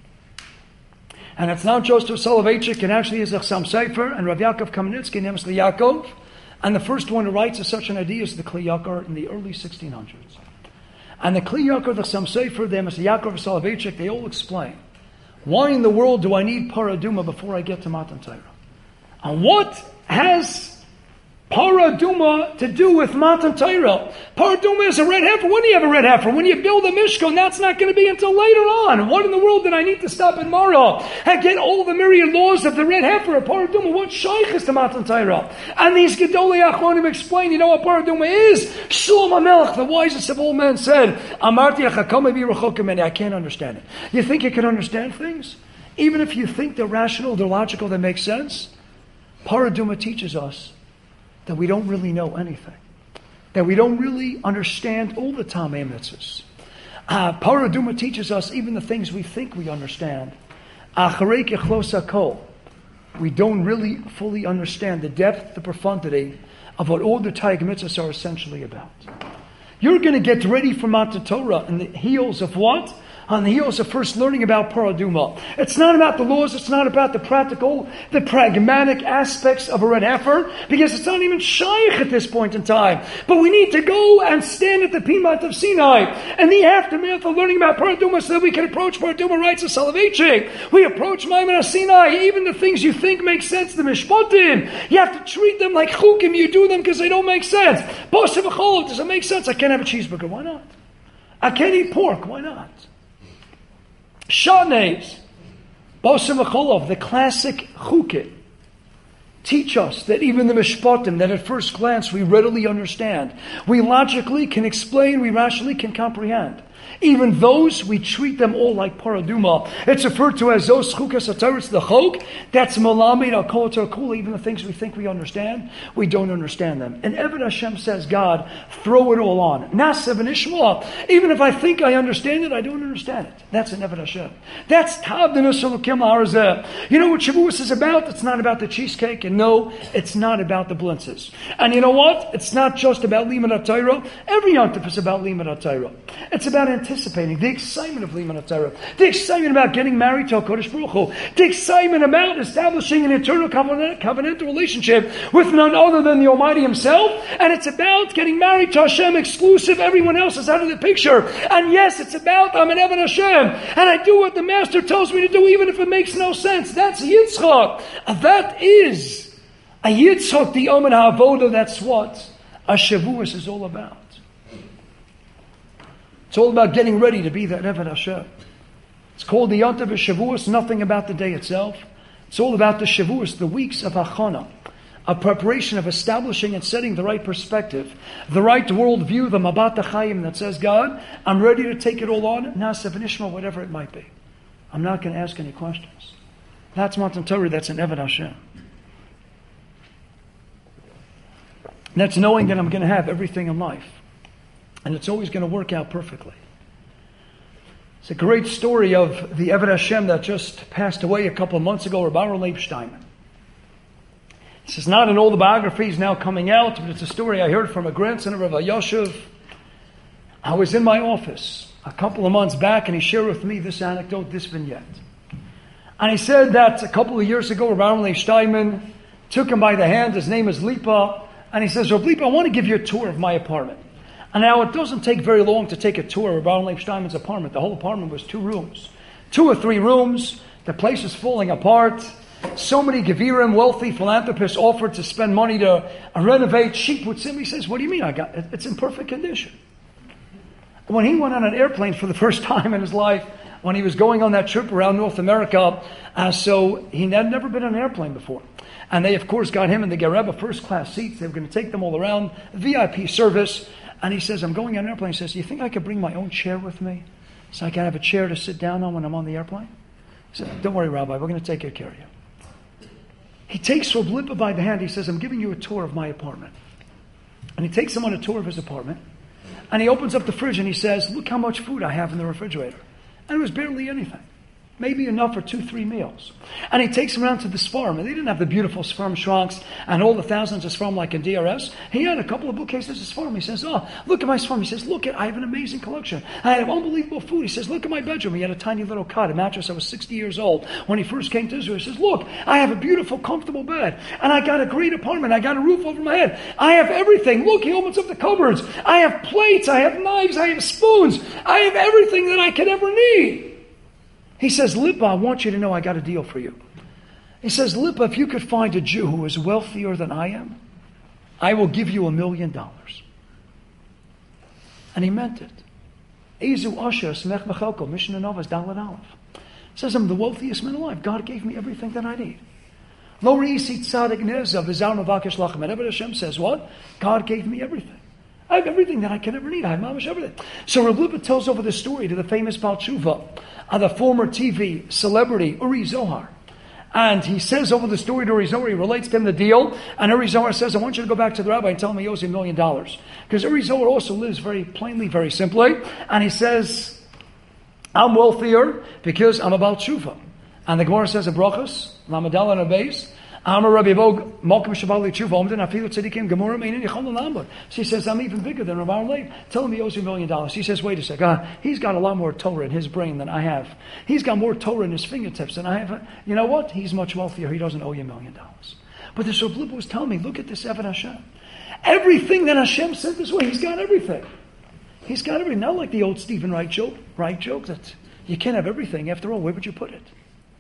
and it's not just to Soloveitchik, it actually is a Chassam Sofer and Rav Yaakov Kamenetsky, named Yaakov, and the first one who writes of such an idea is the Kli Yakar in the early sixteen hundreds. And the Kli Yakar, the Chassam Sofer, the Mister Yaakov Soloveitchik, they all explain, why in the world do I need Paraduma before I get to Matan Torah? And what has Paraduma to do with Matan Torah? Paraduma is a red heifer. When do you have a red heifer? When you build a Mishkan, that's not going to be until later on. What in the world did I need to stop in Mara and get all the myriad laws of the red heifer of Paraduma? What shaykh is to Matan Torah? And these Gedolei Achronim explain, you know what Paraduma is? Shlomo HaMelech, the wisest of all men, said, Amarti achakam evi rechokim meni. I can't understand it. You think you can understand things? Even if you think they're rational, they're logical, they make sense? Paraduma teaches us that we don't really know anything. That we don't really understand all the Tamei mitzvahs. Uh, Paraduma teaches us even the things we think we understand. Acharei kechlos hakol. We don't really fully understand the depth, the profundity of what all the Taig mitzvahs are essentially about. You're going to get ready for Matan Torah in the heels of what? On the heels of first learning about Paraduma. It's not about the laws, it's not about the practical, the pragmatic aspects of a red heifer, because it's not even shaykh at this point in time. But we need to go and stand at the Pimat of Sinai, and the aftermath of learning about Paraduma so that we can approach Paraduma rights of Soloveitchik. We approach Maimon Sinai, even the things you think make sense, the Mishpatim, you have to treat them like chukim, you do them because they don't make sense. Bosav v'cholov, does it make sense? I can't have a cheeseburger, why not? I can't eat pork, why not? Shanes, Bosav v'cholov, the classic chukim, teach us that even the mishpatim that at first glance we readily understand, we logically can explain, we rationally can comprehend. Even those, we treat them all like paraduma. It's referred to as those chukas ataris, the chok. That's malamid al kol kula. Even the things we think we understand, we don't understand them. And Eved Hashem says, God, throw it all on. Nasev and Ishmael. Even if I think I understand it, I don't understand it. That's an Eved Hashem. That's tabdinus elokim ha'arzeh. You know what Shavuos is about? It's not about the cheesecake, and no, it's not about the blintzes. And you know what? It's not just about limud HaTorah. Every yontif is about limud HaTorah. It's about anticipating the excitement of limud HaTorah, the excitement about getting married to HaKadosh Baruch Hu, the excitement about establishing an eternal covenant, covenantal relationship with none other than the Almighty Himself, and it's about getting married to Hashem exclusive. Everyone else is out of the picture. And yes, it's about I'm an Eved Hashem, and I do what the Master tells me to do, even if it makes no sense. That's Yitzchak. That is a Yitzchak, the Omen HaAvodah. That's what a Shavuos is all about. It's all about getting ready to be that Eved Hashem. It's called the Yontav Shavuos, nothing about the day itself. It's all about the Shavuos, the weeks of Hachana, a preparation of establishing and setting the right perspective, the right worldview, the Mabat HaChaim that says, God, I'm ready to take it all on, Nasev and Ishmael, whatever it might be. I'm not going to ask any questions. That's Matan Torah, that's an Eved Hashem. That's knowing that I'm going to have everything in life. And it's always going to work out perfectly. It's a great story of the Eved Hashem that just passed away a couple of months ago, Rabbi Leib Steinman. This is not in all the biographies now coming out, but it's a story I heard from a grandson of Rabbi Yoshev. I was in my office a couple of months back, and he shared with me this anecdote, this vignette. And he said that a couple of years ago, Rabbi Leib Steinman took him by the hand. His name is Lipa. And he says, Rabbi Lipa, I want to give you a tour of my apartment. And now it doesn't take very long to take a tour of Rabbi Leib Steinman's apartment. The whole apartment was two rooms. Two or three rooms, The place is falling apart. So many Gevirim, wealthy philanthropists, offered to spend money to renovate Shipputzim. He says, what do you mean? I got it? It's in perfect condition. When he went on an airplane for the first time in his life, when he was going on that trip around North America, uh, so he had never been on an airplane before. And they, of course, got him in the Gereba first class seats. They were going to take them all around, V I P service. And he says, I'm going on an airplane. He says, do you think I could bring my own chair with me so I can have a chair to sit down on when I'm on the airplane? He said, don't worry, Rabbi, we're going to take good care of you. He takes Reb Lipa by the hand. He says, I'm giving you a tour of my apartment. And he takes him on a tour of his apartment. And he opens up the fridge and he says, look how much food I have in the refrigerator. And it was barely anything. Maybe enough for two, three meals. And he takes him around to the Sfarim. And they didn't have the beautiful Sfarim trunks and all the thousands of Sfarim like in D R S. He had a couple of bookcases of Sfarim. He says, oh, look at my Sfarim. He says, look, at, I have an amazing collection. I have unbelievable food. He says, look at my bedroom. He had a tiny little cot, a mattress that was sixty years old. When he first came to Israel, he says, look, I have a beautiful, comfortable bed. And I got a great apartment. I got a roof over my head. I have everything. Look, he opens up the cupboards. I have plates. I have knives. I have spoons. I have everything that I could ever need. He says, Lipa, I want you to know I got a deal for you. He says, Lipa, if you could find a Jew who is wealthier than I am, I will give you a million dollars. And he meant it. Ezu Asher Smech Mechelko, Mishnah Novas, Dalet Aleph. Says, I'm the wealthiest man alive. God gave me everything that I need. Lo Reisi Tzadik Neza, V'zar Mavakesh Lachem. And Hashem says, what? God gave me everything. I have everything that I can ever need. I have mamish everything. So Reb Lipa tells over the story to the famous Baal Tshuva, uh, the former T V celebrity Uri Zohar. And he says over the story to Uri Zohar, he relates to him the deal, and Uri Zohar says, I want you to go back to the rabbi and tell him he owes you a million dollars. Because Uri Zohar also lives very plainly, very simply, and he says, I'm wealthier because I'm a Baal Tshuva. And the Gemara says in Brachos, Lamadal and Abeis, Amar Rabbi Vog, Malkim Shavali Tshuva, Omden Afilu Tzadikim, Gemara Meinin Yichol Lambot. She says, I'm even bigger than Rav Aaron Leib. Tell him he owes you a million dollars. He says, wait a second. Uh, he's got a lot more Torah in his brain than I have. He's got more Torah in his fingertips than I have. You know what? He's much wealthier. He doesn't owe you a million dollars. But the Reb Lipa was telling me, look at this Eved Hashem. Everything that Hashem sent this way, he's got everything. He's got everything. Not like the old Stephen Wright joke, Wright joke that you can't have everything. After all, where would you put it?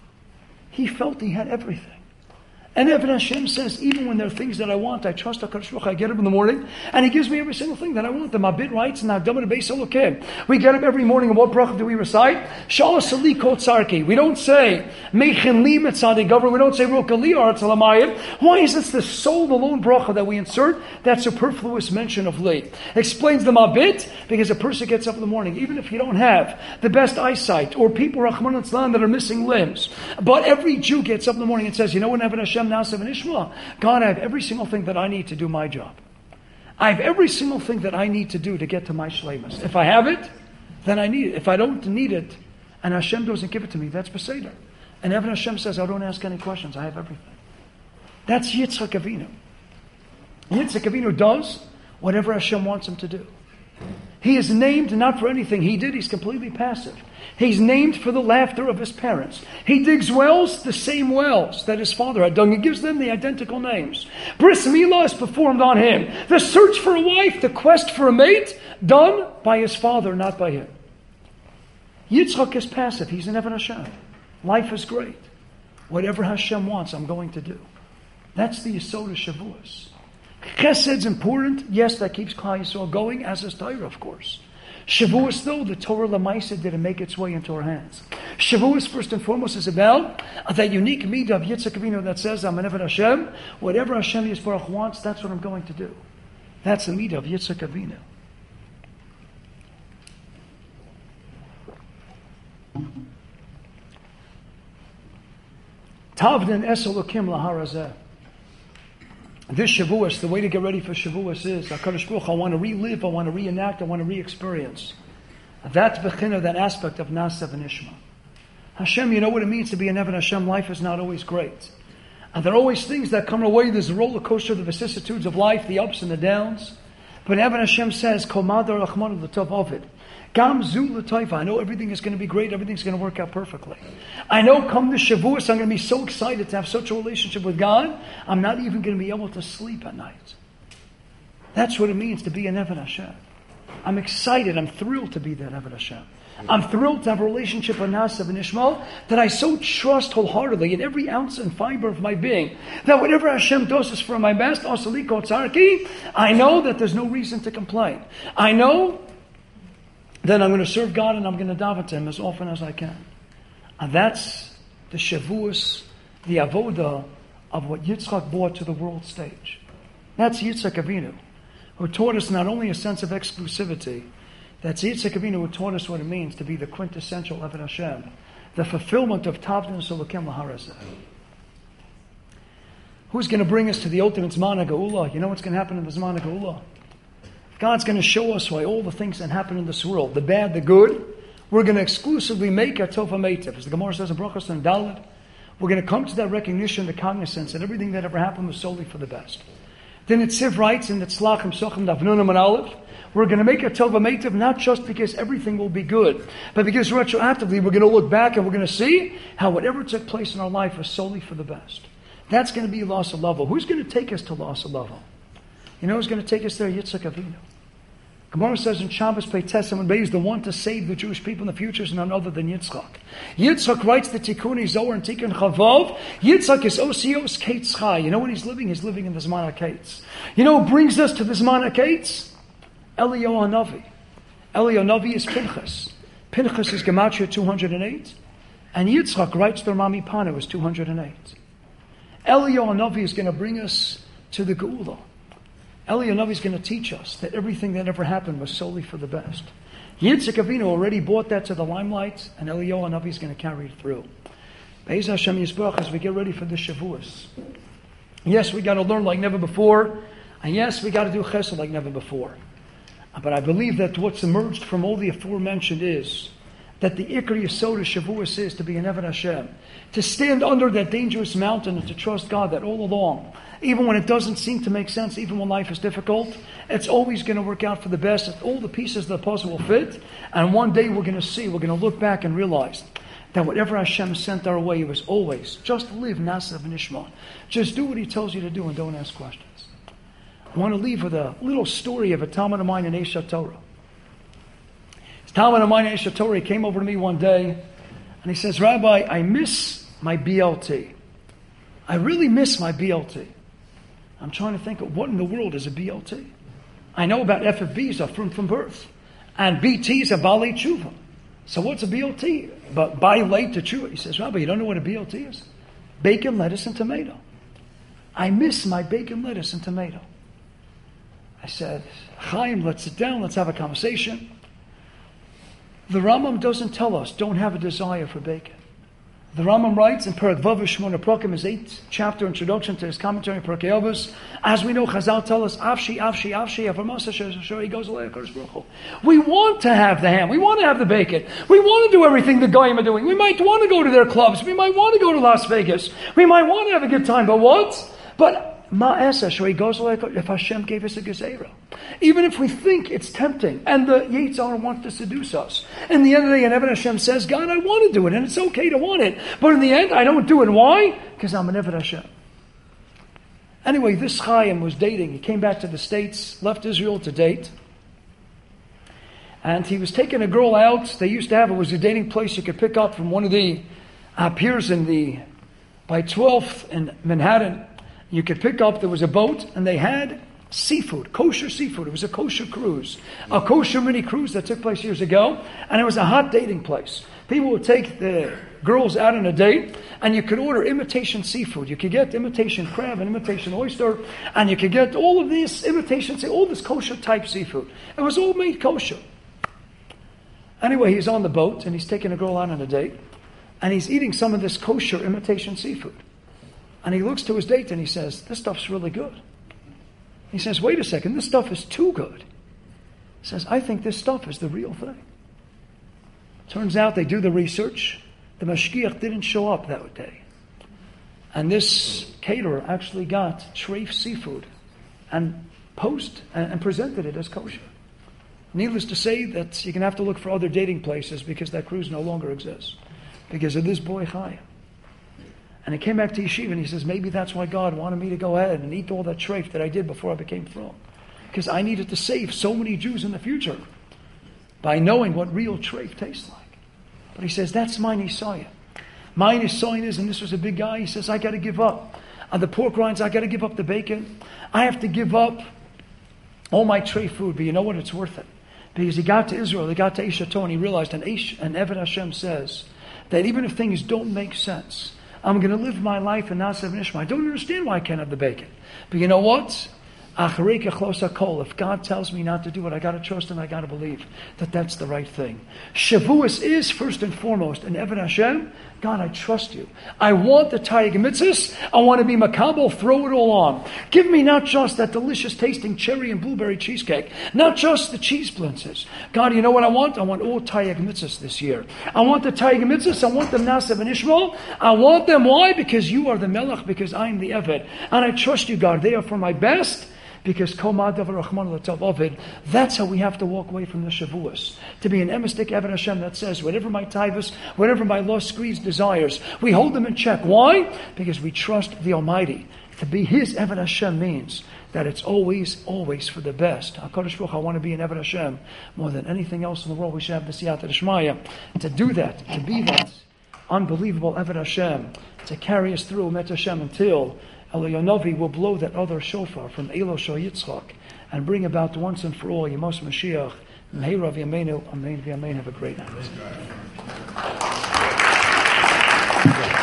He felt he had everything. And Eved Hashem says, even when there are things that I want, I trust HaKadosh Baruch Hu. I get up in the morning, and He gives me every single thing that I want. The Mabit writes, and Hagdama Beis Elokim. We get up every morning, and what bracha do we recite? Shalas Sali Kot Tzarki. We don't say, Meichin Li Mitzadi Gavra. We don't say, Ruka Li Aretz Alamayim. Why is this the sole alone bracha that we insert? That superfluous mention of Li. Explains the Mabit, because a person gets up in the morning, even if you don't have the best eyesight, or people, Rahman al that are missing limbs. But every Jew gets up in the morning and says, you know what, Eved Hashem, Nasav and Ishma, God, I have every single thing that I need to do my job. I have every single thing that I need to do to get to my shleimus. If I have it, then I need it. If I don't need it, and Hashem doesn't give it to me, that's Beseder. And Eved Hashem says, I don't ask any questions. I have everything. That's Yitzchak Avinu. Yitzchak Avinu does whatever Hashem wants him to do. He is named not for anything he did. He's completely passive. He's named for the laughter of his parents. He digs wells, the same wells that his father had dug. He gives them the identical names. Bris Milah is performed on him. The search for a wife, the quest for a mate, done by his father, not by him. Yitzchak is passive. He's an Eved Hashem. Life is great. Whatever Hashem wants, I'm going to do. That's the Yesod of Shavuos. Chesed's important. Yes, that keeps Klal Yisrael going, as is Torah, of course. Shavuos, though, the Torah Lamaisa didn't make its way into our hands. Shavuos, first and foremost, is about that unique midah of Yitzchak Avinu that says, I'm an Eved Hashem. Whatever Hashem Yisbarach wants, that's what I'm going to do. That's the midah of Yitzchak Avinu. Tavdin es Elokim laharazeh. This Shavuos, the way to get ready for Shavuos is, HaKadosh Baruch Hu, I want to relive, I want to reenact, I want to re-experience. That's Bechina, that aspect of Nasav and Ishma. Hashem, you know what it means to be an Eved Hashem. Life is not always great. And there are always things that come our way. There's the roller coaster, the vicissitudes of life, the ups and the downs. But Eved Hashem says, Kol Madar Rachmanu L'Tov Ovid. Gam Zu L'Toiva. I know everything is going to be great. Everything's going to work out perfectly. I know come the Shavuos, I'm going to be so excited to have such a relationship with God, I'm not even going to be able to sleep at night. That's what it means to be an Eved Hashem. I'm excited. I'm thrilled to be that Eved Hashem. I'm thrilled to have a relationship with Nasav and Ishmael that I so trust wholeheartedly in every ounce and fiber of my being that whatever Hashem does is for my best. I know that there's no reason to complain. I know that I'm going to serve God and I'm going to daven to Him as often as I can. And that's the Shavuos, the Avodah of what Yitzchak brought to the world stage. That's Yitzchak Avinu, who taught us not only a sense of exclusivity, that's Yitzchak Avinu who taught us what it means to be the quintessential Eved Hashem, the fulfillment of Tavdin Solokim Laharazeh. Who's going to bring us to the ultimate Zman HaGeula? You know what's going to happen in the Zman HaGeula? God's going to show us why all the things that happen in this world, the bad, the good, we're going to exclusively make a Tova Meitiv. As the Gemara says in Brachos and Dalet, we're going to come to that recognition, the cognizance that everything that ever happened was solely for the best. Then Netziv writes in the Tzlachim Sochim Daf Nunam and Aleph, we're going to make a Tova Meitiv not just because everything will be good, but because retroactively we're going to look back and we're going to see how whatever took place in our life was solely for the best. That's going to be Las Level. Who's going to take us to Las Level? You know who's going to take us there? Yitzchak Avinu. Gemara says in Shabbos Pei Tesem and Beis, the one to save the Jewish people in the future is none other than Yitzchak. Yitzchak writes the Tikkuni Zohar and Tikkun Chavav. Yitzchak is Osios Kates Chai. You know when he's living? He's living in the Zman HaKates. You know who brings us to the Zman HaKates? Eliyahu Hanavi. Eliyahu Hanavi is Pinchas. Pinchas is Gematria two hundred eight. And Yitzchak writes the Rami Panu is two hundred eight. Eliyahu Hanavi is going to bring us to the Geula. Eliyahu Hanavi is going to teach us that everything that ever happened was solely for the best. Yitzchak Avinu already brought that to the limelight, and Eliyahu Hanavi is going to carry it through. Be'ez Hashem Yisbarach, as we get ready for the Shavuos. Yes, we got to learn like never before, and yes, we got to do Chesed like never before. But I believe that what's emerged from all the aforementioned is that the Ikar Yesod of Shavuos is to be an Eved Hashem, to stand under that dangerous mountain and to trust God that all along, even when it doesn't seem to make sense, even when life is difficult, it's always going to work out for the best. That all the pieces of the puzzle will fit, and one day we're going to see, we're going to look back and realize that whatever Hashem sent our way was always just live Nasav and Ishmael. Just do what He tells you to do and don't ask questions. I want to leave with a little story of a Talmud of mine in Eish Torah. This Talmud of mine in Eish Torah came over to me one day, and he says, Rabbi, I miss my B L T. I really miss my B L T. I'm trying to think of what in the world is a B L T. I know about F F Bs are from, from birth. And B Ts are Balei Tshuva. So what's a B L T? But by late to Tshuva. He says, Rabbi, you don't know what a B L T is? Bacon, lettuce, and tomato. I miss my bacon, lettuce, and tomato. I said, Chaim, let's sit down, let's have a conversation. The Rambam doesn't tell us, don't have a desire for bacon. The Rambam writes in Perek Vav Shmona Prakim, his eighth chapter introduction to his commentary on Perkei Avos, as we know, Chazal tell us, Afshi, Afshi, Afshi, Avramasa Shor, he goes away, Baruch Hu. We want to have the ham, we want to have the bacon, we want to do everything the Goyim are doing. We might want to go to their clubs, we might want to go to Las Vegas, we might want to have a good time, but what? But Ma'asa Shor, he goes away, if Hashem gave us a Gezerah. Even if we think it's tempting, and the Yitzhar wants to seduce us. In the end of the day, and Eved Hashem says, God, I want to do it, and it's okay to want it. But in the end, I don't do it. Why? Because I'm an Eved Hashem. Anyway, this Chaim was dating. He came back to the States, left Israel to date. And he was taking a girl out. They used to have, it was a dating place you could pick up from one of the uh, piers in the, by twelfth in Manhattan. You could pick up, there was a boat, and they had seafood, kosher seafood. It was a kosher cruise, a kosher mini cruise that took place years ago, and it was a hot dating place. People would take the girls out on a date, and you could order imitation seafood. You could get imitation crab and imitation oyster, and you could get all of these imitations, all this kosher type seafood. It was all made kosher. Anyway, he's on the boat, and he's taking a girl out on a date, and he's eating some of this kosher imitation seafood. And he looks to his date and he says, this stuff's really good. He says, wait a second, this stuff is too good. He says, I think this stuff is the real thing. Turns out they do the research. The mashgiach didn't show up that day. And this caterer actually got treif seafood and post and, and presented it as kosher. Needless to say that you're going to have to look for other dating places because that cruise no longer exists. Because of this boy Chaim. And he came back to yeshiva and he says, maybe that's why God wanted me to go ahead and eat all that treif that I did before I became from. Because I needed to save so many Jews in the future. by knowing what real treif tastes like. But he says, that's my nisaya. My nisaya is, and this was a big guy, he says, I got to give up. On the pork rinds, I got to give up the bacon. I have to give up all my treif food, but you know what? It's worth it. Because he got to Israel, he got to Eish Hator, and he realized, and Eish, and Eved Hashem says, that even if things don't make sense, I'm going to live my life in Nasav Nishma. I don't understand why I can't have the bacon. But you know what? If God tells me not to do it, I got to trust and I got to believe that that's the right thing. Shavuos is first and foremost an Eved Hashem. God, I trust you. I want the Taryag Mitzvahs. I want to be makabel. Throw it all on. Give me not just that delicious tasting cherry and blueberry cheesecake, not just the cheese blintzes. God, you know what I want? I want all Taryag Mitzvahs this year. I want the Taryag Mitzvahs. I want them Nasav and Ishmael. I want them. Why? Because you are the Melech. Because I am the Eved, and I trust you, God. They are for my best. Because that's how we have to walk away from the Shavuos. To be an emistic Eved Hashem that says, whatever my tivus, whatever my lost screeds desires, we hold them in check. Why? Because we trust the Almighty. To be His Eved Hashem means that it's always, always for the best. HaKadosh Baruch Hu, I want to be an Eved Hashem more than anything else in the world. We should have the Siyata D'Shmaya. To do that, to be that unbelievable Eved Hashem, to carry us through Met Hashem until Eliyahu will blow that other shofar from Elo Shal Yitzchak and bring about once and for all Yemos Mashiach. Meirav Yameinu, Amen, Amen. Have a great night.